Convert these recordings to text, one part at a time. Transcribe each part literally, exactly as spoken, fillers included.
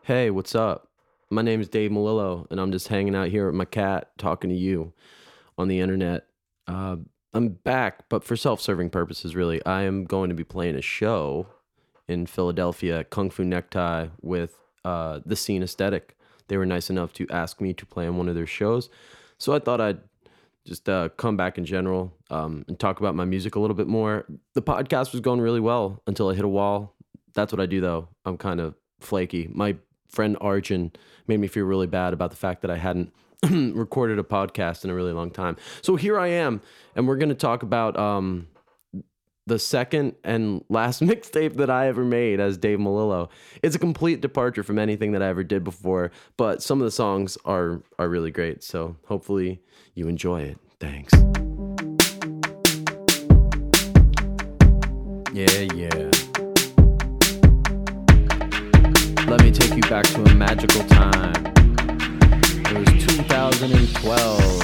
Hey, what's up? My name is Dave Malillo, and I'm just hanging out here with my cat talking to you on the internet. Uh, I'm back, but for self serving purposes, really. I am going to be playing a show in Philadelphia at Kung Fu Necktie with uh, the Scene Aesthetic. They were nice enough to ask me to play on one of their shows. So I thought I'd just uh, come back in general um, and talk about my music a little bit more. The podcast was going really well until I hit a wall. That's what I do, though. I'm kind of flaky. My friend Arjun made me feel really bad about the fact that I hadn't recorded a podcast in a really long time. So here I am, and we're going to talk about um, the second and last mixtape that I ever made as Dave Malillo. It's a complete departure from anything that I ever did before, but some of the songs are are really great. So hopefully you enjoy it. Thanks. Yeah, yeah. Let me take you back to a magical time. It was two thousand twelve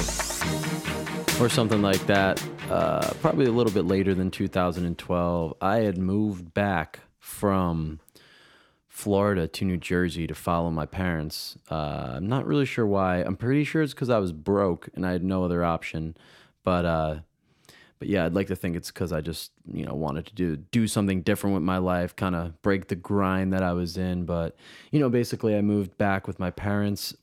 or something like that. Uh, probably a little bit later than two thousand twelve. I had moved back from Florida to New Jersey to follow my parents. Uh, I'm not really sure why. I'm pretty sure it's because I was broke and I had no other option. But uh, But yeah, I'd like to think it's because I just, you know, wanted to do do something different with my life, kind of break the grind that I was in. But, you know, basically I moved back with my parents.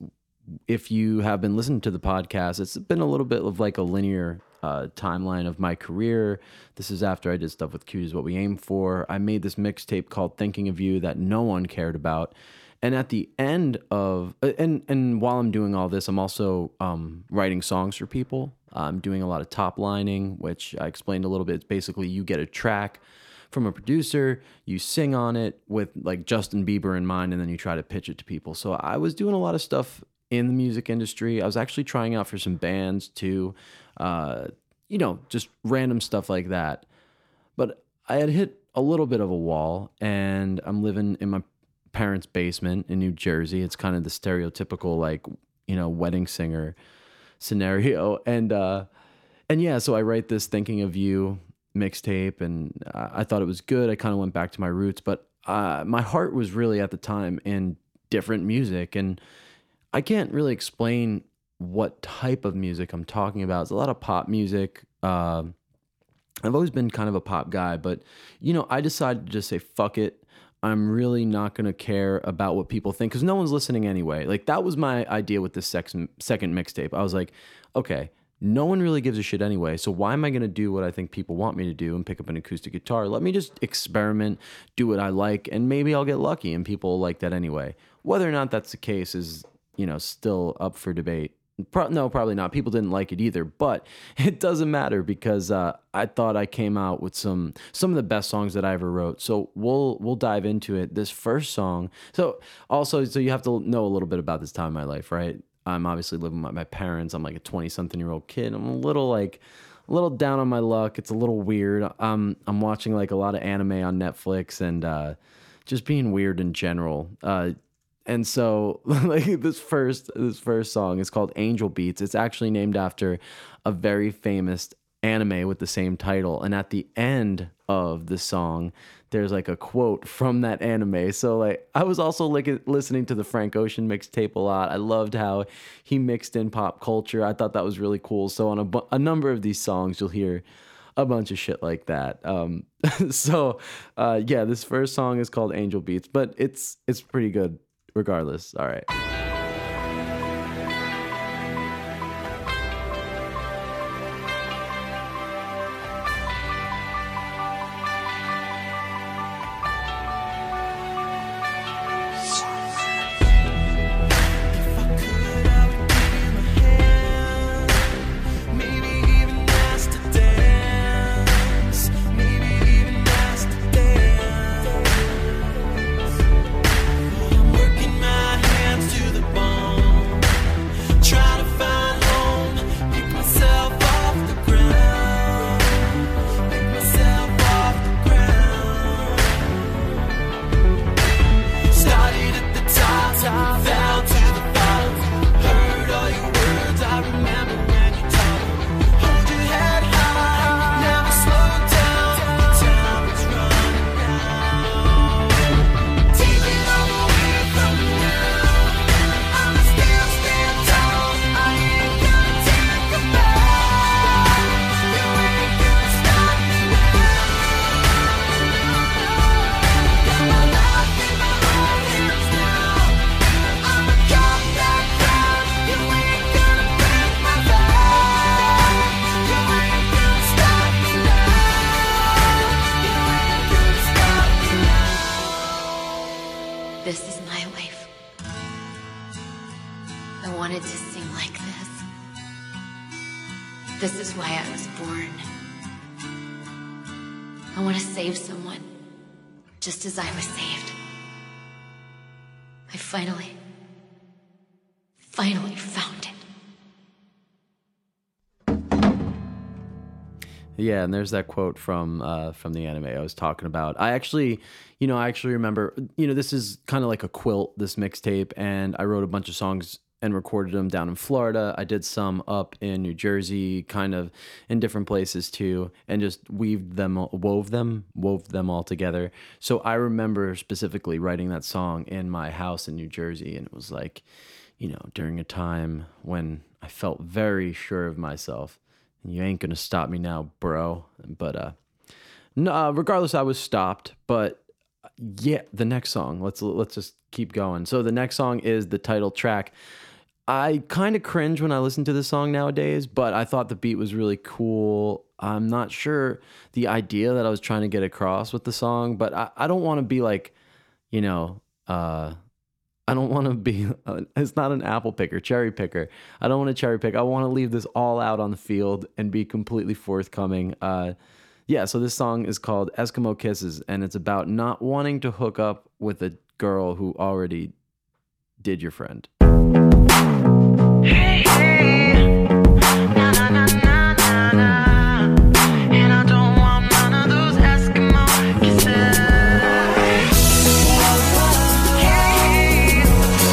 If you have been listening to the podcast, it's been a little bit of like a linear uh, timeline of my career. This is after I did stuff with Q is What We Aim For. I made this mixtape called Thinking of You that no one cared about. And at the end of, and and while I'm doing all this, I'm also um, writing songs for people. I'm doing a lot of top lining, which I explained a little bit. It's basically you get a track from a producer, you sing on it with like Justin Bieber in mind, and then you try to pitch it to people. So I was doing a lot of stuff in the music industry. I was actually trying out for some bands too, uh, you know, just random stuff like that. But I had hit a little bit of a wall, and I'm living in my parents' basement in New Jersey. It's kind of the stereotypical like, you know, wedding singer scenario. And uh and yeah, so I write this Thinking of You mixtape, and uh, I thought it was good. I kind of went back to my roots, but uh my heart was really at the time in different music, and I can't really explain what type of music I'm talking about. It's a lot of pop music. uh, I've always been kind of a pop guy, but you know, I decided to just say fuck it. I'm really not going to care about what people think because no one's listening anyway. Like, that was my idea with this second, second mixtape. I was like, okay, no one really gives a shit anyway. So why am I going to do what I think people want me to do and pick up an acoustic guitar? Let me just experiment, do what I like, and maybe I'll get lucky and people like that anyway. Whether or not that's the case is, you know, still up for debate. Pro- no, probably not. People didn't like it either, but it doesn't matter because uh, I thought I came out with some some of the best songs that I ever wrote. So we'll we'll dive into it. This first song. So also, so you have to know a little bit about this time in my life, right? I'm obviously living with my parents. I'm like a twenty-something-year-old kid. I'm a little like a little down on my luck. It's a little weird. Um, I'm watching like a lot of anime on Netflix and uh, just being weird in general. Uh, And so like this first this first song is called Angel Beats. It's actually named after a very famous anime with the same title. And at the end of the song, there's like a quote from that anime. So like I was also like listening to the Frank Ocean mixtape a lot. I loved how he mixed in pop culture. I thought that was really cool. So on a, bu- a number of these songs, you'll hear a bunch of shit like that. Um, so uh, yeah, this first song is called Angel Beats, but it's it's pretty good. Regardless, all right. To the my life. I wanted to sing like this. This is why I was born. I want to save someone, just as I was saved. I finally, finally found it. Yeah, and there's that quote from uh, from the anime I was talking about. I actually, you know, I actually remember, you know, this is kind of like a quilt, this mixtape, and I wrote a bunch of songs and recorded them down in Florida. I did some up in New Jersey, kind of in different places too, and just weaved them, wove them, wove them all together. So I remember specifically writing that song in my house in New Jersey, and it was like, you know, during a time when I felt very sure of myself. You ain't gonna stop me now, bro. But uh, no, uh, regardless, I was stopped. But yeah, the next song. Let's let's just keep going. So the next song is the title track. I kind of cringe when I listen to this song nowadays, but I thought the beat was really cool. I'm not sure the idea that I was trying to get across with the song, but I, I don't want to be like, you know, uh, I don't want to be, uh, it's not an apple picker, cherry picker. I don't want to cherry pick. I want to leave this all out on the field and be completely forthcoming. Uh, yeah, so this song is called Eskimo Kisses, and it's about not wanting to hook up with a girl who already did your friend. Hey, hey, na na na na na na, and I don't want none of those Eskimo kisses. Hey,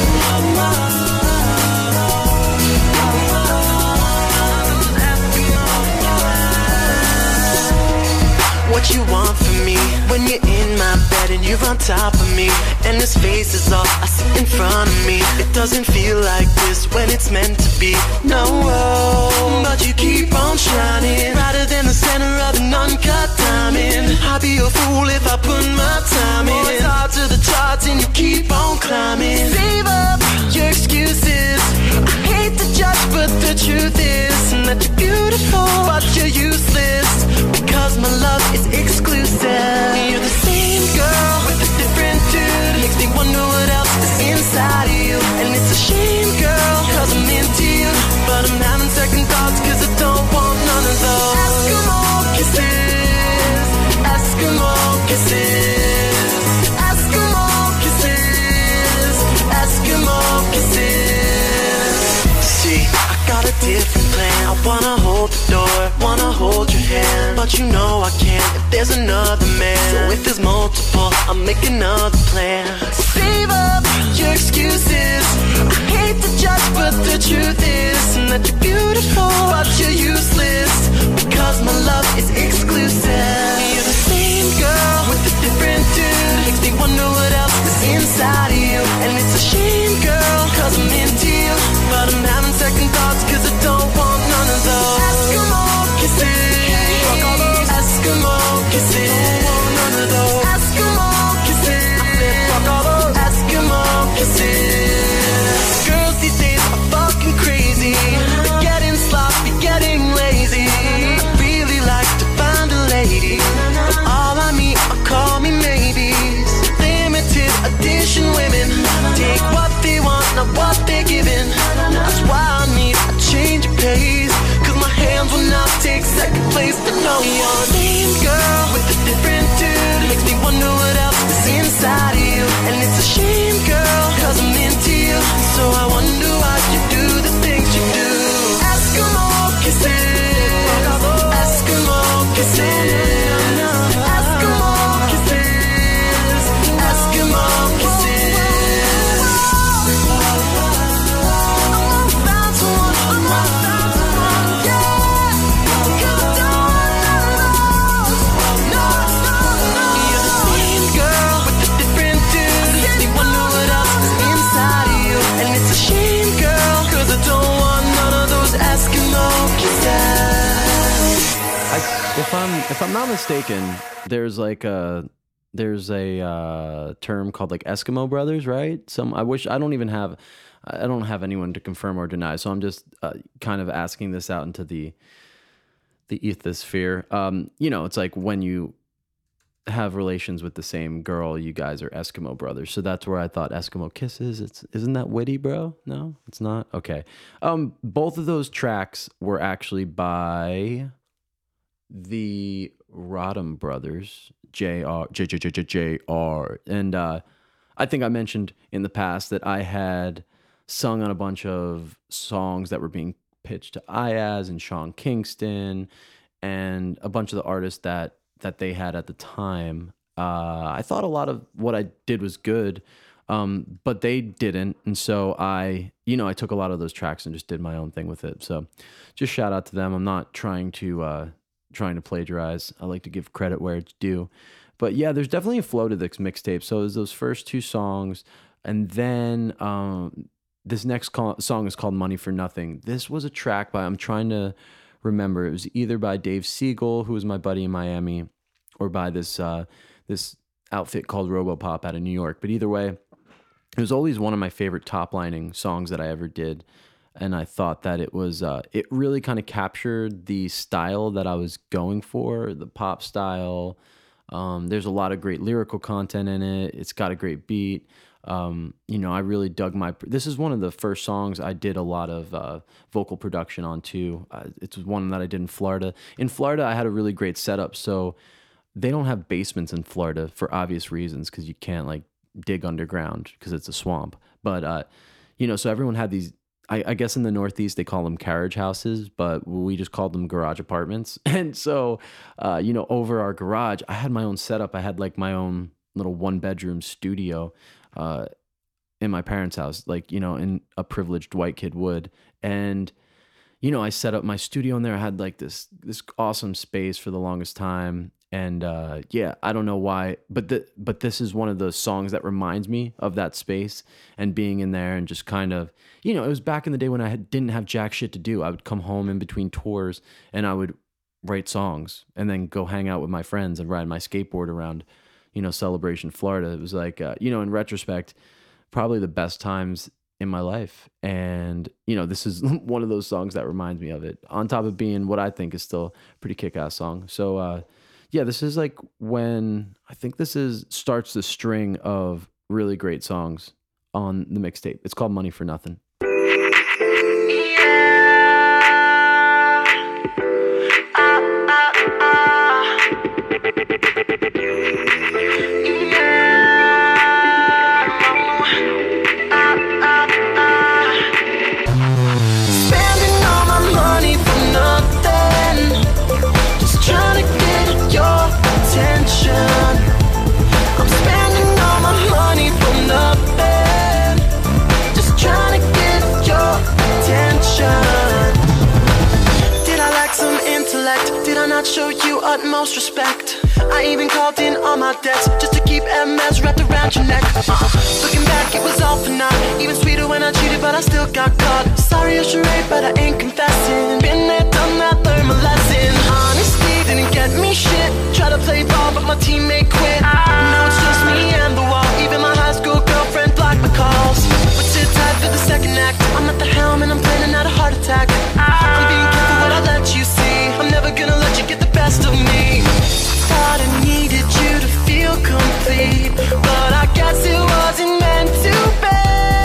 what you want from me when you're in my bed and you're on top of me, and this face is all I see in front of me. It doesn't feel like this when it's meant to be, no, but you keep on shining brighter than the center of an uncut diamond. I'd be a fool if I put my time in. It's hard to the charts and you keep on climbing. Save up your excuses. I hate to judge, but the truth is that you're beautiful, but you're useless, because my love is exclusive. You're the same girl with a different dude. Makes me wonder what else is inside of you. And it's a shame, girl, cause I'm into you, but I'm having second thoughts cause I don't want none of those Eskimo kisses. Eskimo kisses. Eskimo kisses. Eskimo kisses. See, I got a different plan. I wanna hold the door, wanna hold your hand, but you know I can't if there's another man. So if there's multiple, I'll make another plan. Save up your excuses. I hate to judge, but the truth is that you're beautiful, but you're useless, because my love is exclusive. You're the same girl with a different dude. Makes me wonder what else is inside of you. And it's a shame, girl, cause I'm into you, but I'm having second thoughts cause I don't want none of those Eskimo kisses. Fuck all those Eskimo kisses. Don't want none of those Eskimo kisses. I said fuck all those Eskimo kisses. Girls these days are fucking crazy. They're getting sloppy, getting lazy. I really like to find a lady, but all I meet are call me maybes. Limited edition women take what they want, not what they're giving. That's why I need a change of pace, cause my hands will not take second place to no one. Same girl with a different dude. Makes me wonder what else is inside of you. And it's a shame, girl, cause I'm into you, so I wonder why you do the things you do. Eskimo kisses. Eskimo kisses. Eskimo kisses. Eskimo kisses. If I'm if I'm not mistaken, there's like a there's a uh, term called like Eskimo Brothers, right? Some I wish I don't even have I don't have anyone to confirm or deny, so I'm just uh, kind of asking this out into the the ethosphere. Um, you know, it's like when you have relations with the same girl, you guys are Eskimo brothers. So that's where I thought Eskimo Kisses. It's isn't that witty, bro? No, it's not. Okay. Um, both of those tracks were actually by the Rodham brothers, J R, J J J J J R, and uh, I think I mentioned in the past that I had sung on a bunch of songs that were being pitched to Iyaz and Sean Kingston and a bunch of the artists that that they had at the time. Uh, I thought a lot of what I did was good, um, but they didn't. And so I, you know, I took a lot of those tracks and just did my own thing with it. So just shout out to them. I'm not trying to, uh, trying to plagiarize. I like to give credit where it's due. But yeah, there's definitely a flow to this mixtape. So it was those first two songs. And then um, this next call, song is called Money for Nothing. This was a track by, I'm trying to remember, it was either by Dave Siegel, who was my buddy in Miami, or by this uh, this outfit called Robopop out of New York. But either way, it was always one of my favorite top lining songs that I ever did. And I thought that it was, uh, it really kind of captured the style that I was going for, the pop style. Um, there's a lot of great lyrical content in it. It's got a great beat. Um, you know, I really dug my, this is one of the first songs I did a lot of uh, vocal production on too. Uh, it was one that I did in Florida. In Florida, I had a really great setup. So they don't have basements in Florida for obvious reasons, because you can't like dig underground because it's a swamp. But, uh, you know, so everyone had these, I, I guess in the Northeast, they call them carriage houses, but we just called them garage apartments. And so, uh, you know, over our garage, I had my own setup. I had like my own little one bedroom studio uh, in my parents' house, like, you know, in a privileged white kid would. And, you know, I set up my studio in there. I had like this, this awesome space for the longest time. And uh, yeah, I don't know why, but the, but this is one of those songs that reminds me of that space and being in there and just kind of, you know, it was back in the day when I had, didn't have jack shit to do. I would come home in between tours and I would write songs and then go hang out with my friends and ride my skateboard around, you know, Celebration, Florida. It was like, uh, you know, in retrospect, probably the best times in my life. And, you know, this is one of those songs that reminds me of it, on top of being what I think is still a pretty kick-ass song. So, uh, yeah, this is like when, I think this is, starts the string of really great songs on the mixtape. It's called Money for Nothing. Show you utmost respect. I even called in all my debts just to keep M S wrapped around your neck. uh, Looking back, it was all for naught. Even sweeter when I cheated, but I still got caught. Sorry, a charade, but I ain't confessing. Been there, done that, learned my lesson. Honesty didn't get me shit. Try to play ball, but my teammate quit. Now it's just me and the wall. Even my high school girlfriend blocked my calls. But sit tight for the second act. I'm at the helm and I'm planning out a heart attack. I'm being careful what I let you see. I'm never gonna let you get the best of me. Thought I needed you to feel complete, but I guess it wasn't meant to be.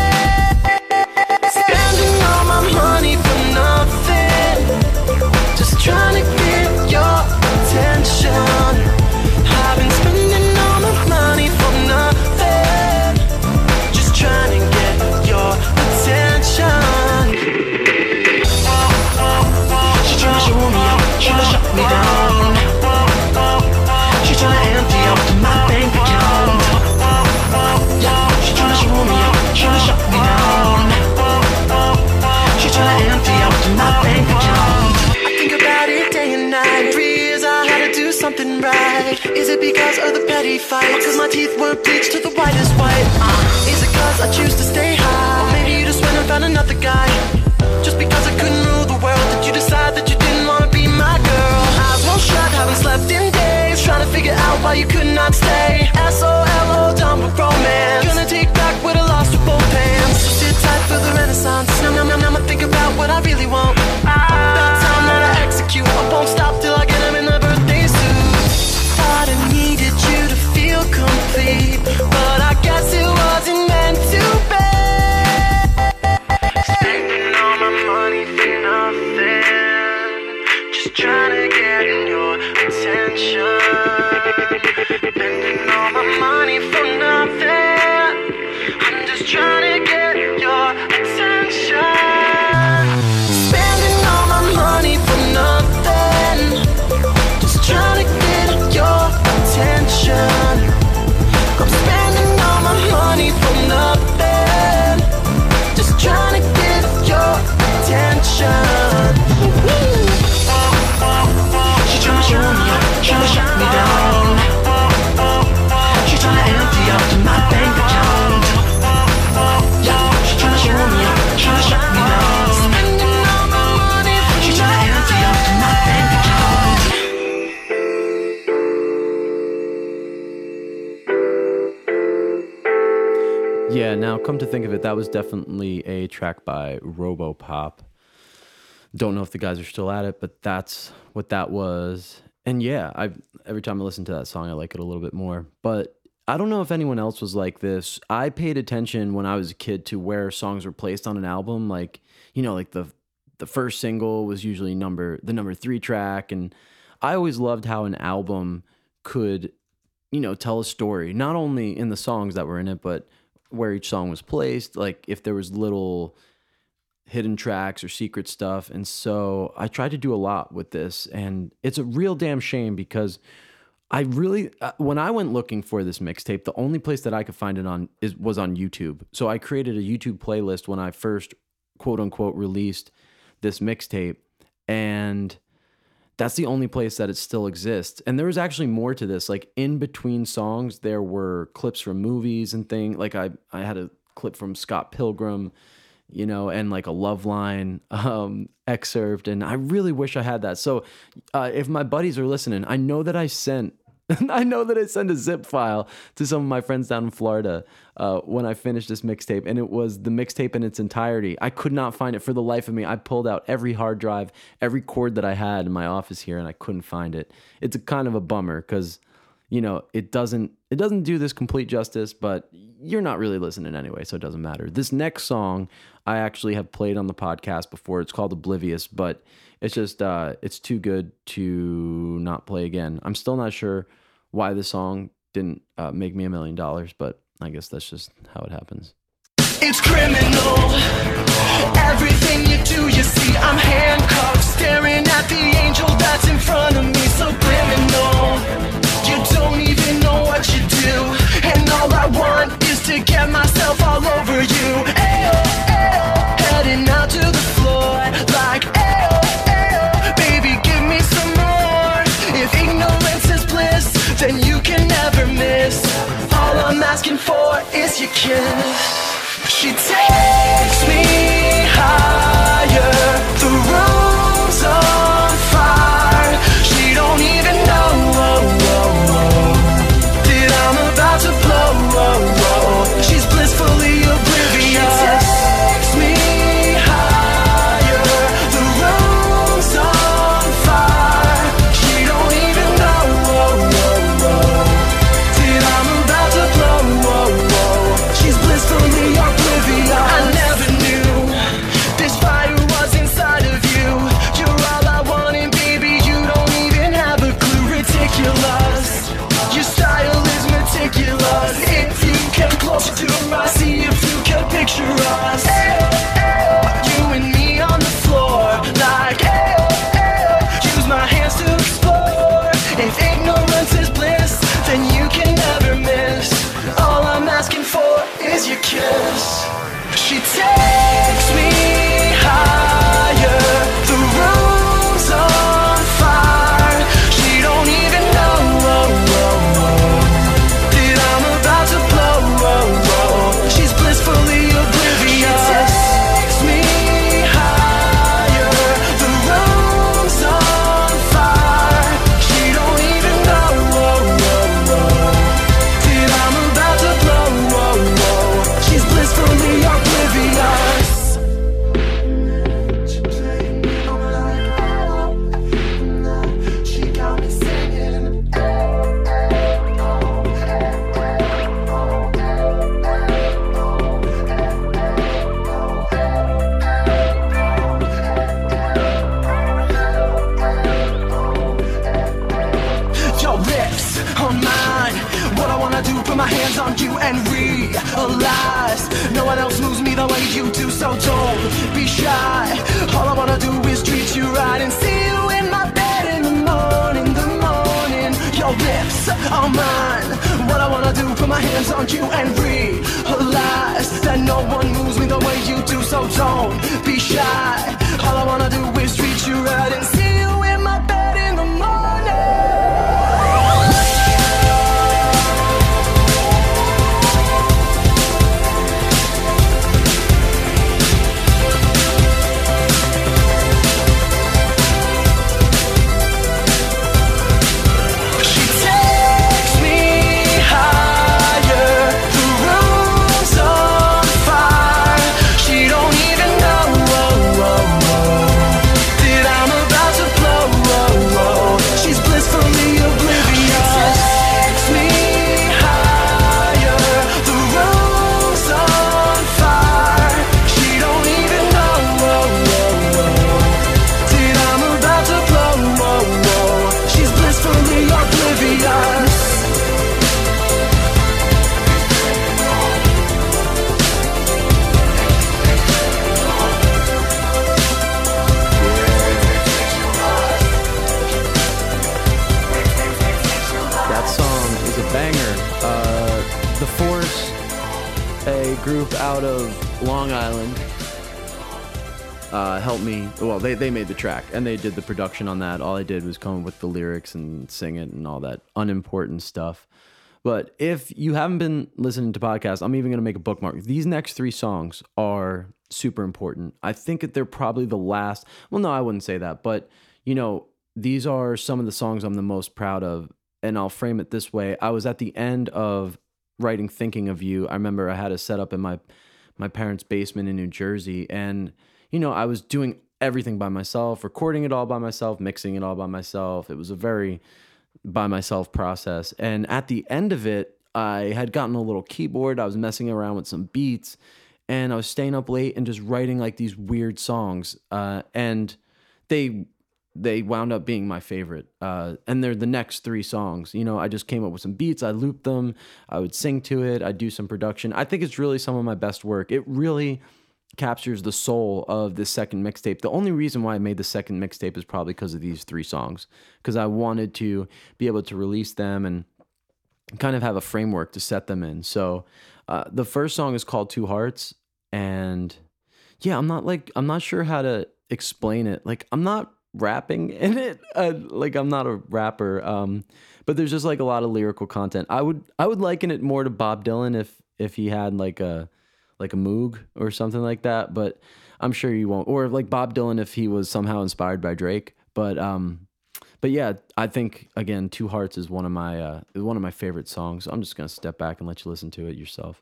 Spending all my money for nothing, just trying to get your attention. I've been spending all my money for nothing, just trying to get your attention. She trying to show me up, trying to shut me down. She tryna empty out my bank account. Yeah, she tryna show me up, tryna shut me down. She tryna empty out my bank account. I think about it day and night. Three years I had to do something right. Is it because of the petty fights? Or cause my teeth weren't bleached to the whitest white? uh, Is it cause I choose to stay high? Or maybe you just went and found another guy. Just because I couldn't rule the world, did you decide that you didn't wanna be my girl? Eyes won't shut, haven't slept in days, trying to figure out why you could not stay. S O L O, done with romance. Gonna take back what I lost with both hands. So sit tight for the renaissance. Now, now, now, now, think about what I really want. About time that I execute. I won't stop till I get him in the birthday suit. Thought I needed you come to think of it, that was definitely a track by Robopop. Don't know if the guys are still at it, but that's what that was. And yeah, I every time I listen to that song, I like it a little bit more. But I don't know if anyone else was like this. I paid attention when I was a kid to where songs were placed on an album. Like, you know, like the the first single was usually number the number three track. And I always loved how an album could, you know, tell a story, not only in the songs that were in it, but where each song was placed, like if there was little hidden tracks or secret stuff. And so I tried to do a lot with this, and it's a real damn shame because I really, uh, when I went looking for this mixtape, the only place that I could find it on is was on YouTube. So I created a YouTube playlist when I first, quote unquote, released this mixtape, and that's the only place that it still exists. And there was actually more to this. Like in between songs, there were clips from movies and things. Like I, I had a clip from Scott Pilgrim, you know, and like a Love Line um, excerpt. And I really wish I had that. So uh, if my buddies are listening, I know that I sent, I know that I sent a zip file to some of my friends down in Florida uh, when I finished this mixtape, and it was the mixtape in its entirety. I could not find it for the life of me. I pulled out every hard drive, every cord that I had in my office here, and I couldn't find it. It's a kind of a bummer because, you know, it doesn't it doesn't do this complete justice, but you're not really listening anyway, so it doesn't matter. This next song I actually have played on the podcast before. It's called Oblivious, but it's just uh, it's too good to not play again. I'm still not sure why the song didn't uh, make me a million dollars, but I guess that's just how it happens. It's criminal. Everything you do, you see, I'm handcuffed, staring at the angel that's in front of me, so criminal. You don't even know what you do, and all I want is to get myself all over you. Ayo, ayo, heading out to the floor, like ayo, ayo, baby, give me some more. If ignorance is bliss, then you can never miss. All I'm asking for is your kiss. She takes me higher, the room's on fire. She don't even know oh, oh, oh, that I'm about to blow. Oh, oh. She's blissfully oblivious. She takes me higher, the room's on fire. She don't even know oh, oh, oh, that I'm about to blow. Oh, oh. She's blissfully oblivious. I never knew this fire was inside of you. You're all I wanted, baby, you don't even have a clue. Ridiculous, your style is meticulous. If you come closer to us, see if you can picture us. Ayo, ayo, you and me on the floor, like ayo, ayo, use my hands to explore. If ignorance is bliss, then you can never miss. All I'm asking for is your kiss. She takes me higher, the room's on fire. She don't even know oh, oh, oh, that I'm about to blow. Oh, oh. She's blissfully oblivious. She takes me higher, the room's on fire. She don't even know oh, oh, oh, that I'm about to blow. Oh, oh. She's blissfully oblivious. Put my hands on you and realize no one else moves me the way you do, so don't be shy. All I wanna do is treat you right and see you in my bed in the morning, the morning. Your lips are mine. What I wanna do, put my hands on you and realize that no one moves me the way you do, so don't be shy. All I wanna do is treat you right and see you in my bed in the morning. out of Long Island uh, helped me. Well, they, they made the track and they did the production on that. All I did was come up with the lyrics and sing it and all that unimportant stuff. But if you haven't been listening to podcasts, I'm even going to make a bookmark. These next three songs are super important. I think that they're probably the last. Well, no, I wouldn't say that. But, you know, these are some of the songs I'm the most proud of. And I'll frame it this way. I was at the end of writing Thinking of You. I remember I had a setup in my, my parents' basement in New Jersey. And, you know, I was doing everything by myself, recording it all by myself, mixing it all by myself. It was a very by myself process. And at the end of it, I had gotten a little keyboard. I was messing around with some beats and I was staying up late and just writing like these weird songs. Uh, and they, they wound up being my favorite. Uh, and they're the next three songs. You know, I just came up with some beats. I looped them. I would sing to it. I'd do some production. I think it's really some of my best work. It really captures the soul of the second mixtape. The only reason why I made the second mixtape is probably because of these three songs, because I wanted to be able to release them and kind of have a framework to set them in. So uh, the first song is called Two Hearts, and yeah, I'm not like, I'm not sure how to explain it. Like, I'm not rapping in it. Uh, like, I'm not a rapper, um, but there's just like a lot of lyrical content. I would, I would liken it more to Bob Dylan if, if he had like a, like a Moog or something like that, but I'm sure you won't. Or like Bob Dylan if he was somehow inspired by Drake. But um, but yeah, I think again, Two Hearts is one of my uh, is one of my favorite songs. I'm just gonna step back and let you listen to it yourself.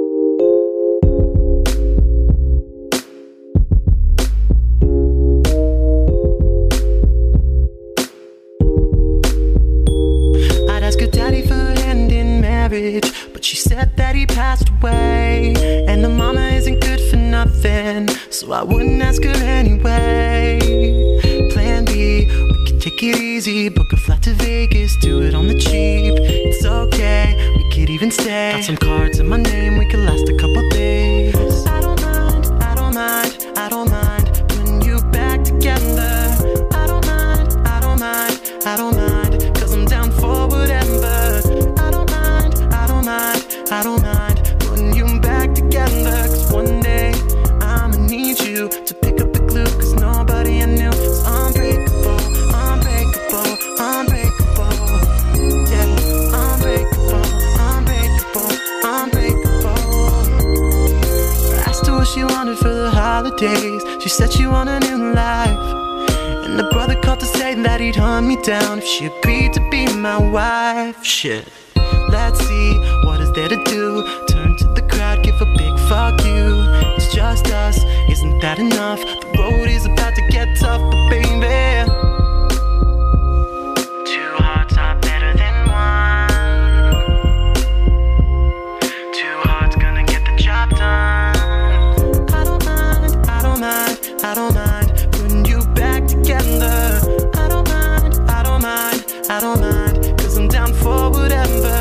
I'd ask her daddy for a hand in marriage, but she said that he passed away, and the mama isn't good for nothing, so I wouldn't ask her anyway. Plan B, we could take it easy, book a flight to Vegas, do it on the cheap. It's okay, we could even stay. Got some cards in my name, we could last a couple days. I don't mind, I don't mind, I don't mind putting you back together. I don't mind, I don't mind, I don't mind, cause I'm down for whatever. I don't mind, I don't mind, I don't mind putting you back together. Cause one day I'ma need you to pick up the glue, cause nobody I knew was unbreakable, unbreakable, unbreakable. Yeah, unbreakable, unbreakable, unbreakable. I asked her what she wanted for the holidays. She said she wanted a new life, and the brother called to say that he'd hunt me down if she agreed to be my wife. Shit. Let's see, what is there to do? Turn to the crowd, give a big fuck you. It's just us, isn't that enough? The road is about to get tough, but baby, two hearts are better than one. Two hearts gonna get the job done. I don't mind, I don't mind, I don't mind putting you back together. I don't mind, I don't mind, I don't mind, cause I'm down for whatever.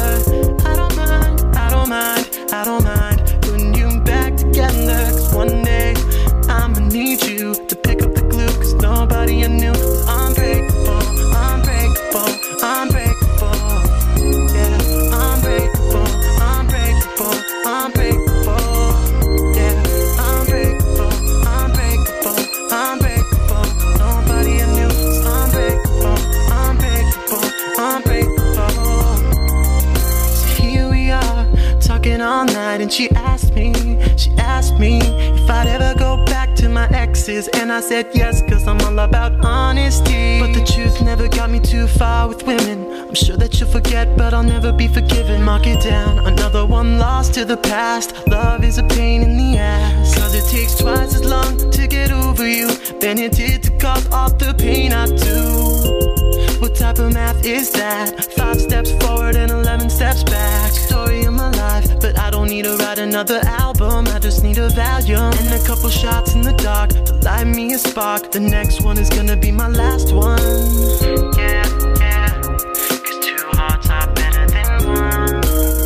I don't mind putting you back together, cause one day I'ma need you to pick up the glue, cause nobody I knew was unbreakable, unbreakable, unbreakable. Yeah, unbreakable, unbreakable, unbreakable. Yeah, unbreakable, unbreakable, unbreakable. Nobody I knew was unbreakable, unbreakable, unbreakable. So here we are, talking all night, and she asked me, she asked me if I'd ever go back to my exes, and I said yes, cause I'm all about honesty. But the truth never got me too far with women. I'm sure that you'll forget, but I'll never be forgiven. Mark it down, another one lost to the past. Love is a pain in the ass, cause it takes twice as long to get over you than it did to cause all the pain I do. What type of math is that? Five steps forward and eleven steps back. Story of my life, but I don't need to write another album. I just need a Valium and a couple shots in the dark to light me a spark. The next one is gonna be my last one. Yeah, yeah, cause two hearts are better than one.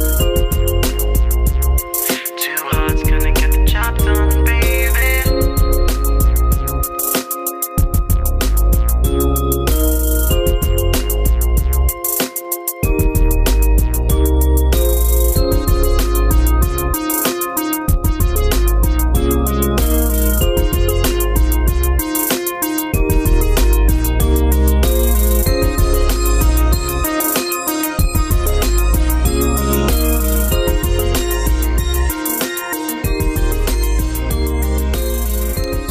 Two hearts gonna get the job done, baby.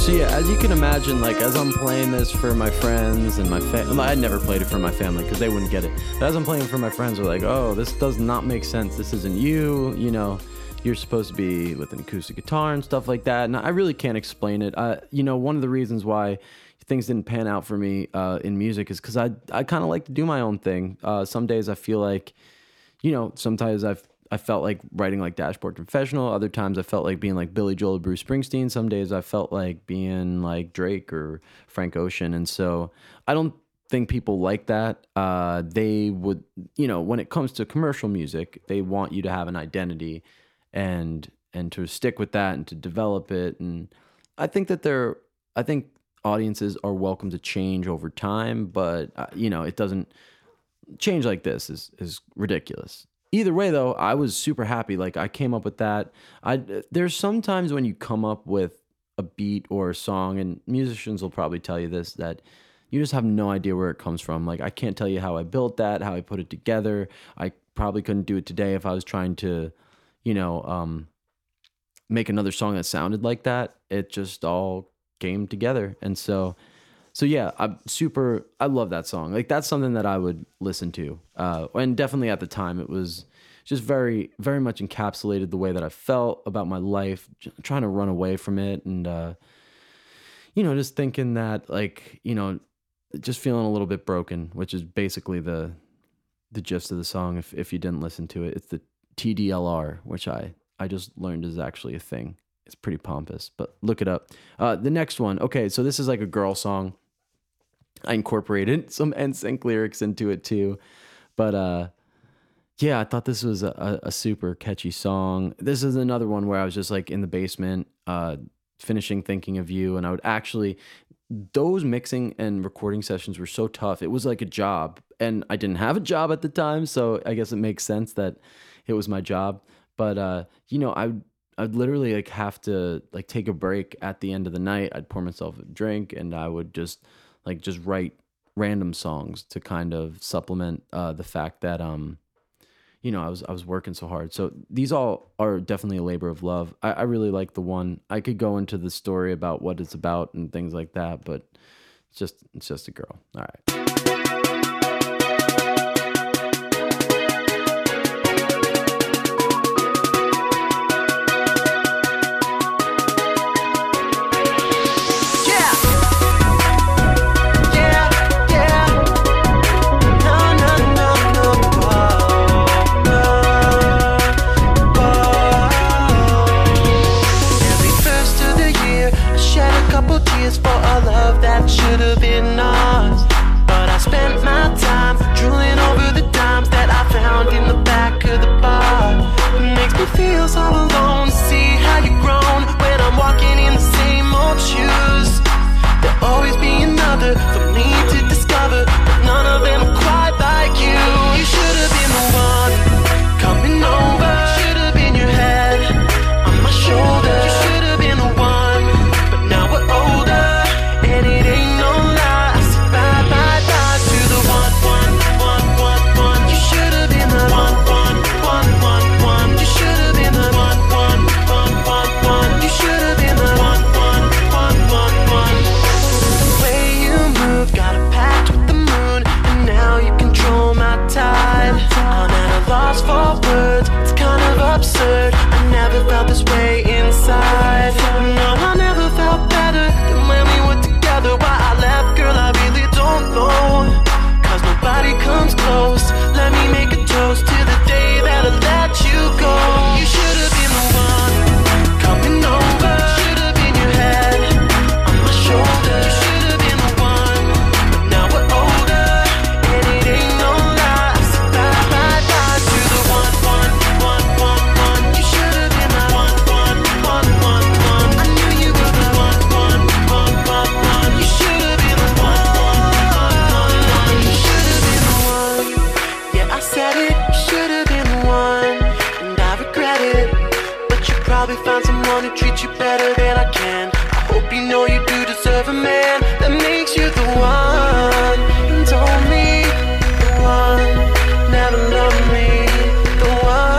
So yeah, as you can imagine, like as I'm playing this for my friends and my family, I never played it for my family because they wouldn't get it. But as I'm playing it for my friends, they're like, "Oh, this does not make sense. This isn't you. You know, you're supposed to be with an acoustic guitar and stuff like that." And I really can't explain it. Uh, you know, one of the reasons why things didn't pan out for me uh, in music is because I I kind of like to do my own thing. Uh, some days I feel like, you know, sometimes I've I felt like writing like Dashboard Confessional. Other times I felt like being like Billy Joel or Bruce Springsteen. Some days I felt like being like Drake or Frank Ocean. And so I don't think people like that. Uh, they would, you know, when it comes to commercial music, they want you to have an identity and and to stick with that and to develop it. And I think that they're, I think audiences are welcome to change over time, but uh, you know, it doesn't change like this is is ridiculous. Either way, though, I was super happy. Like I came up with that. I there's sometimes when you come up with a beat or a song, and musicians will probably tell you this, that you just have no idea where it comes from. Like I can't tell you how I built that, how I put it together. I probably couldn't do it today if I was trying to, you know, um, make another song that sounded like that. It just all came together, and so. So yeah, I'm super, I love that song. Like that's something that I would listen to. Uh, and definitely at the time it was just very, very much encapsulated the way that I felt about my life, trying to run away from it. And, uh, you know, just thinking that like, you know, just feeling a little bit broken, which is basically the, the gist of the song. If, if you didn't listen to it, it's the T D L R, which I, I just learned is actually a thing. It's pretty pompous, but look it up. Uh, the next one. Okay. So this is like a girl song. I incorporated some N Sync lyrics into it too. But uh, yeah, I thought this was a, a super catchy song. This is another one where I was just like in the basement, uh, finishing Thinking of You. And I would actually, those mixing and recording sessions were so tough. It was like a job. And I didn't have a job at the time. So I guess it makes sense that it was my job. But, uh, you know, I would, I'd literally like have to like take a break at the end of the night. I'd pour myself a drink and I would just like just write random songs to kind of supplement uh, the fact that um, you know, I was I was working so hard. So these all are definitely a labor of love. I, I really like the one. I could go into the story about what it's about and things like that, but it's just it's just a girl. All right. For a love that should have been ours, but I spent my time drooling over the dimes that I found in the back of the bar. It makes me feel so alone to see how you've grown when I'm walking in the same old shoes. There'll always be another for me to discover, but none of them are quite like you. You should have been the one coming over. Should have been your head on my shoulder. You should have been the one, but now we're older. And it ain't no lie, I said bye, bye, bye to the one, one, one, one, one. You should have been the one, one, one, one, one. You should have been the one, one, one, one, one. You should have been the one, one, one, one, one. The way you move, got a pact with the moon, and now you control my tide. I'm at a loss for words, it's kind of absurd. I never felt this way inside. No, I never felt better than when we were together. Why I left, girl, I really don't know. Cause nobody comes close. Let me make a toast to the day that I let you go. You should have been the one coming over. Should have been your head on my shoulder. You should have been the one, but now we're older. And it ain't no lie, I said bye, bye, bye to the one, one, one, one, one. You should have been the one, one, one, one, one. I knew you were the one, one, one, one, one. You should have been the one, one, one, one. You should have been the one. Yeah, I said it, you should have been the one. And I regret it, but you probably found someone who treats you better than I can. I hope you know you do deserve a man that makes you the one. And only the one, never loved me. The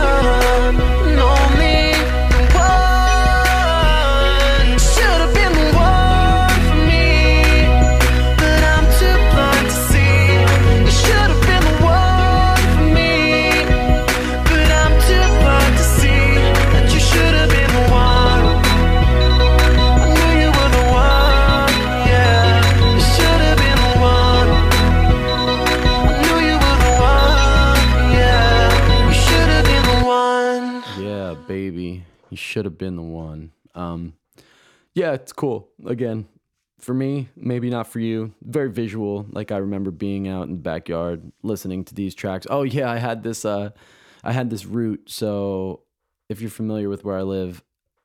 one, and only the one. Should have been the one. should have been the one. Um, yeah, it's cool. Again, for me, maybe not for you. Very visual. Like I remember being out in the backyard listening to these tracks. Oh yeah, I had this. Uh, I had this route. So if you're familiar with where I live,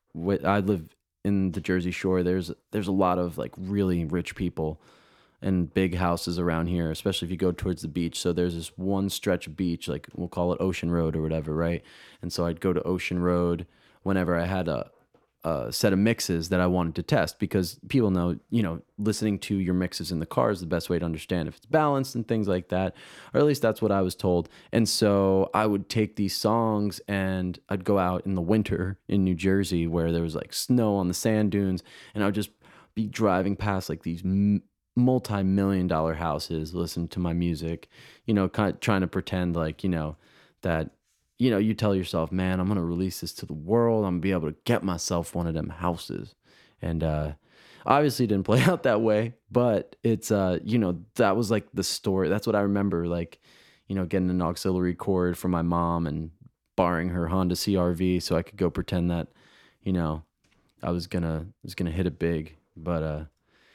I live in the Jersey Shore. There's there's a lot of like really rich people and big houses around here, especially if you go towards the beach. So there's this one stretch of beach, like we'll call it Ocean Road or whatever, right? And so I'd go to Ocean Road whenever I had a, a set of mixes that I wanted to test, because people know, you know, listening to your mixes in the car is the best way to understand if it's balanced and things like that, or at least that's what I was told. And so I would take these songs and I'd go out in the winter in New Jersey where there was like snow on the sand dunes, and I would just be driving past like these m- multi-million dollar houses, listen to my music, you know, kind of trying to pretend like, you know, that, you know, you tell yourself, man, I'm going to release this to the world. I'm going to be able to get myself one of them houses. And uh, obviously it didn't play out that way, but it's, uh, you know, that was like the story. That's what I remember, like, you know, getting an auxiliary cord from my mom and borrowing her Honda C R V so I could go pretend that, you know, I was going to, was going to hit it big. But, uh,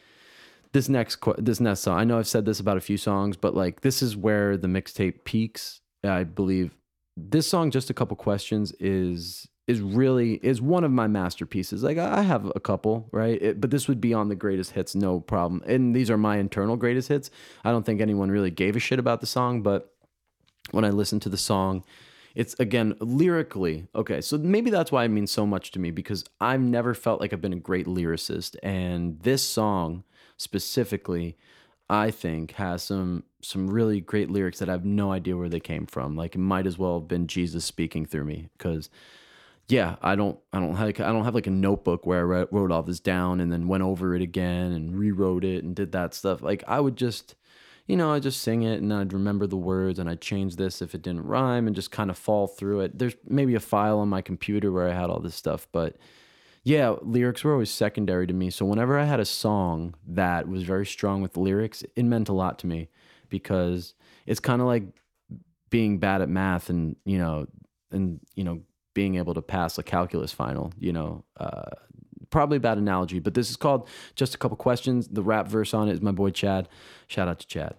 This next this next song, I know I've said this about a few songs, but like this is where the mixtape peaks, I believe. This song, Just a Couple Questions, is is really is one of my masterpieces. Like I have a couple, right? It, but this would be on the greatest hits, no problem. And these are my internal greatest hits. I don't think anyone really gave a shit about the song, but when I listen to the song, it's, again, lyrically, okay, so maybe that's why it means so much to me, because I've never felt like I've been a great lyricist, and this song specifically, I think, has some some really great lyrics that I have no idea where they came from. Like it might as well have been Jesus speaking through me, because yeah, I don't I don't have I don't have like a notebook where I wrote, wrote all this down and then went over it again and rewrote it and did that stuff. Like I would just, you know, I'd just sing it and I'd remember the words and I'd change this if it didn't rhyme and just kind of fall through it. There's maybe a file on my computer where I had all this stuff, but yeah, lyrics were always secondary to me. So whenever I had a song that was very strong with lyrics, it meant a lot to me, because it's kind of like being bad at math and, you know, and, you know, being able to pass a calculus final, you know, uh, probably a bad analogy, but this is called Just a Couple Questions. The rap verse on it is my boy Chad. Shout out to Chad.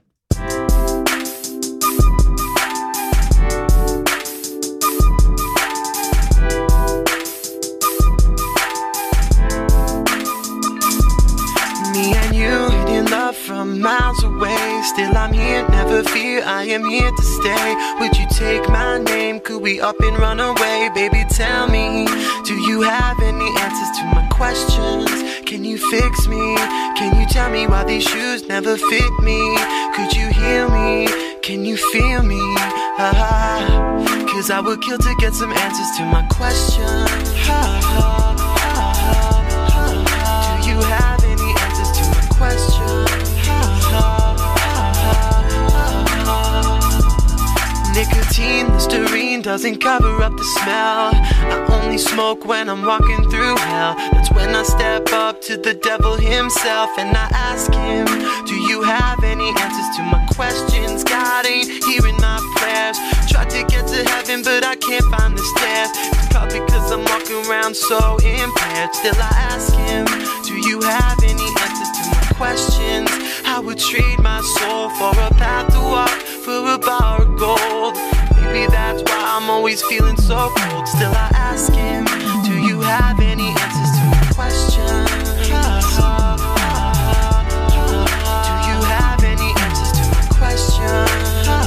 From miles away, still I'm here, never fear, I am here to stay. Would you take my name? Could we up and run away? Baby, tell me, do you have any answers to my questions? Can you fix me? Can you tell me why these shoes never fit me? Could you heal me? Can you feel me? Ah, cause I would kill to get some answers to my questions. Ah, ah, ah, ah. Do you have any answers to my questions? Nicotine, Listerine doesn't cover up the smell. I only smoke when I'm walking through hell. That's when I step up to the devil himself and I ask him, do you have any answers to my questions? God ain't hearing my prayers. Tried to get to heaven but I can't find the stairs. It's probably cause I'm walking around so impaired. Still I ask him, do you have any answers to my questions? I would trade my soul for a path to walk, for a bar of gold. Maybe that's why I'm always feeling so cold. Still I ask him, do you have any answers to my questions? Do you have any answers to my questions?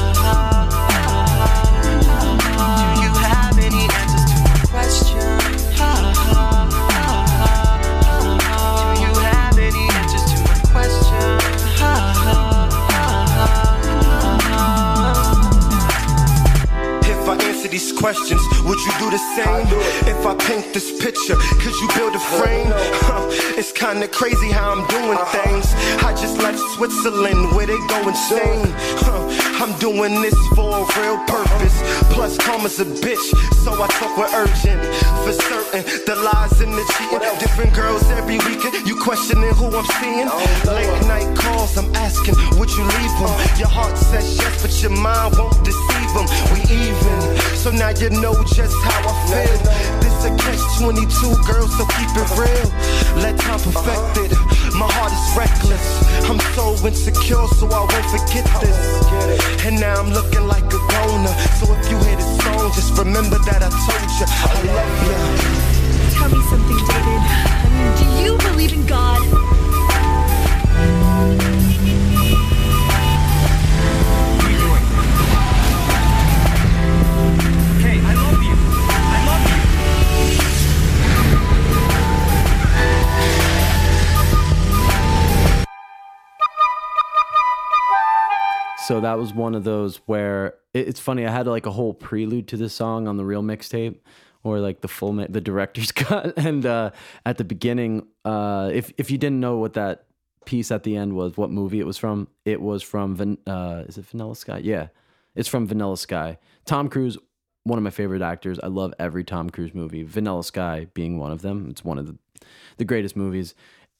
Do you have any answers to my questions? Do you have any answers to my questions? If I answer these questions, would you do the same? If I paint this picture, could you build a frame? Huh, it's kinda crazy how I'm doing things. I just left Switzerland where they go insane. Huh, I'm doing this for a real purpose. Plus karma's a bitch, so I talk with urgent. For certain, the lies and the cheating. Different girls every weekend, you questioning who I'm seeing. Late night calls, I'm asking, would you leave them? Your heart says yes, but your mind won't deceive them. We even, so now you know just how I feel. This a catch twenty-two, girl, so keep it real. Let time perfect it. My heart is reckless. I'm so insecure, so I won't forget this. And now I'm looking like a goner. So if you hear this song, just remember that I told you I love you. Tell me something, David. Do you believe in God? Hey, I love you. I love you. So that was one of those where it, it's funny. I had like a whole prelude to this song on the real mixtape, or like the full mi- the director's cut. And uh, at the beginning, uh, if if you didn't know what that piece at the end was, what movie it was from, it was from Van- uh, is it Vanilla Sky? Yeah, it's from Vanilla Sky. Tom Cruise, one of my favorite actors. I love every Tom Cruise movie. Vanilla Sky being one of them. It's one of the the greatest movies,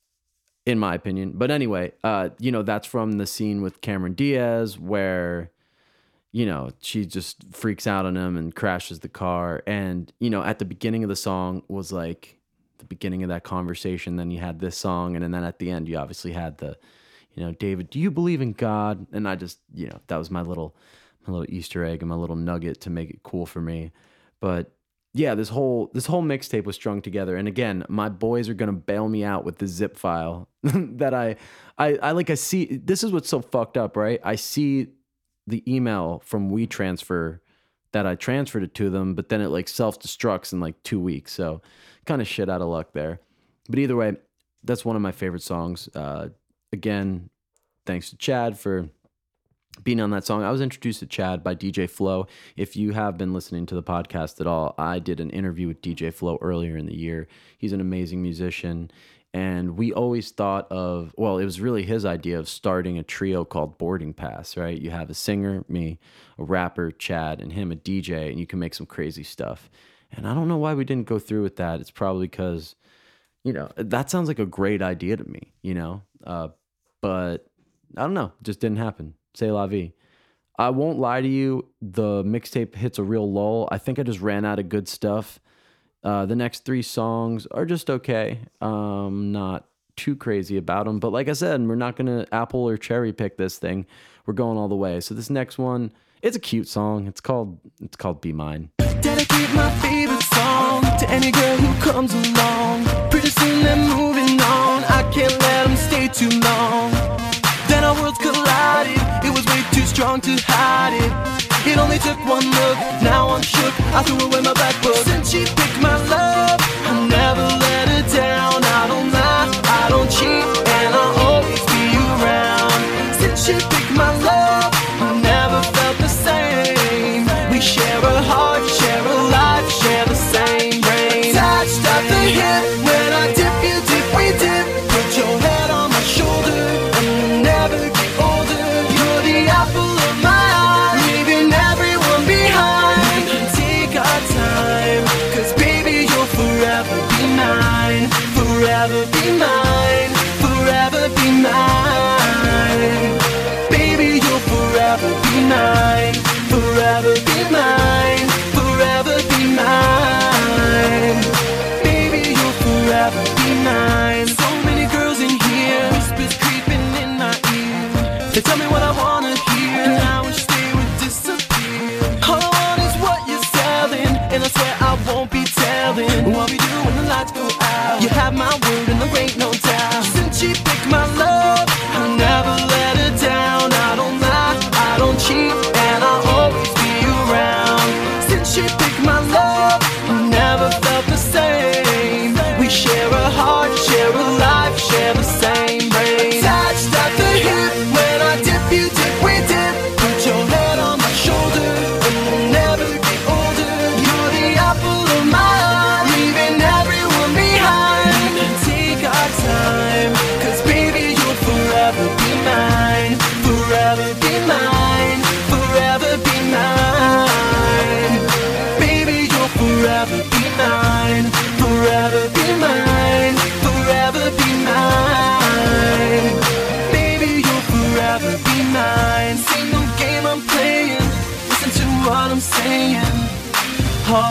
in my opinion. But anyway, uh, you know, that's from the scene with Cameron Diaz where, you know, she just freaks out on him and crashes the car. And, you know, at the beginning of the song was like the beginning of that conversation. Then you had this song. And then at the end, you obviously had the, you know, David, do you believe in God? And I just, you know, that was my little, my little Easter egg and my little nugget to make it cool for me. But yeah, this whole this whole mixtape was strung together, and again, my boys are gonna bail me out with the zip file that I, I, I like. I see this is what's so fucked up, right? I see the email from WeTransfer that I transferred it to them, but then it like self destructs in like two weeks. So kind of shit out of luck there. But either way, that's one of my favorite songs. Uh, again, thanks to Chad for being on that song. I was introduced to Chad by D J Flow. If you have been listening to the podcast at all, I did an interview with D J Flow earlier in the year. He's an amazing musician. And we always thought of, well, it was really his idea of starting a trio called Boarding Pass, right? You have a singer, me, a rapper, Chad, and him, a D J, and you can make some crazy stuff. And I don't know why we didn't go through with that. It's probably because, you know, that sounds like a great idea to me, you know? Uh, but I don't know. It just didn't happen. C'est la vie. I won't lie to you. The mixtape hits a real lull. I think I just ran out of good stuff. Uh, the next three songs are just okay. Um, not too crazy about them. But like I said, we're not going to apple or cherry pick this thing. We're going all the way. So this next one, it's a cute song. It's called it's called Be Mine. Dedicate my favorite song to any girl who comes along. Pretty soon they're moving on. I can't let them stay too long. Then our worlds collided. It was way too strong to hide it. It only took one look. Now I'm shook. I threw away my back book. Since she picked my love, I never let her down. I don't lie, I don't cheat, and I'll always be around. Since she picked my love, I never felt the same. We share a heart, share a life, share the same brain. Touched at the hip. When I dip, you dip, we dip. Put your head on my shoulder, and we'll never get older. You're the apple of my eye, leaving everyone behind. We can take our time, cause baby, you'll forever be mine. Forever be mine, forever be mine. Baby, you'll forever be mine. Forever be mine, forever be mine. Baby, you'll forever be mine. So many girls in here, whispers creeping in my ear. They tell me what I wanna hear, and I wish they would disappear. All I want is what you're selling, and I swear I won't be telling what we do when the lights go out. You have my word and there ain't no doubt. Since she picked my love, I'll never let her down. I don't lie, I don't cheat, and I'll always be around. Since she picked my love, I never felt the same. We share a heart, share a life, share the same brain. Touched at the hip. When I dip, you dip, we dip. Put your head on my shoulder, and we'll never get older. You're the apple of my eye, leaving everyone behind. We can take our time.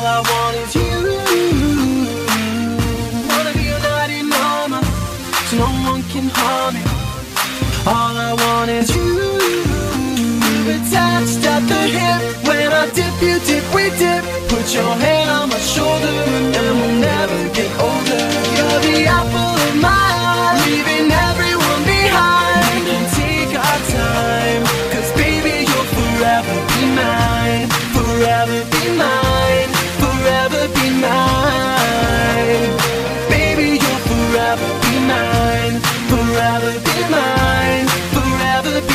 All I want is you. Wanna be your knight in armor, so no one can harm me. All I want is you. Attached at the hip. When I dip, you dip, we dip. Put your hand on my shoulder, and we'll never get older. You're the apple of my eye, leaving everyone behind. And take our time, cause baby, you'll forever be mine. Forever be mine. Forever be mine. Baby, you'll forever be mine. Forever be mine. Forever be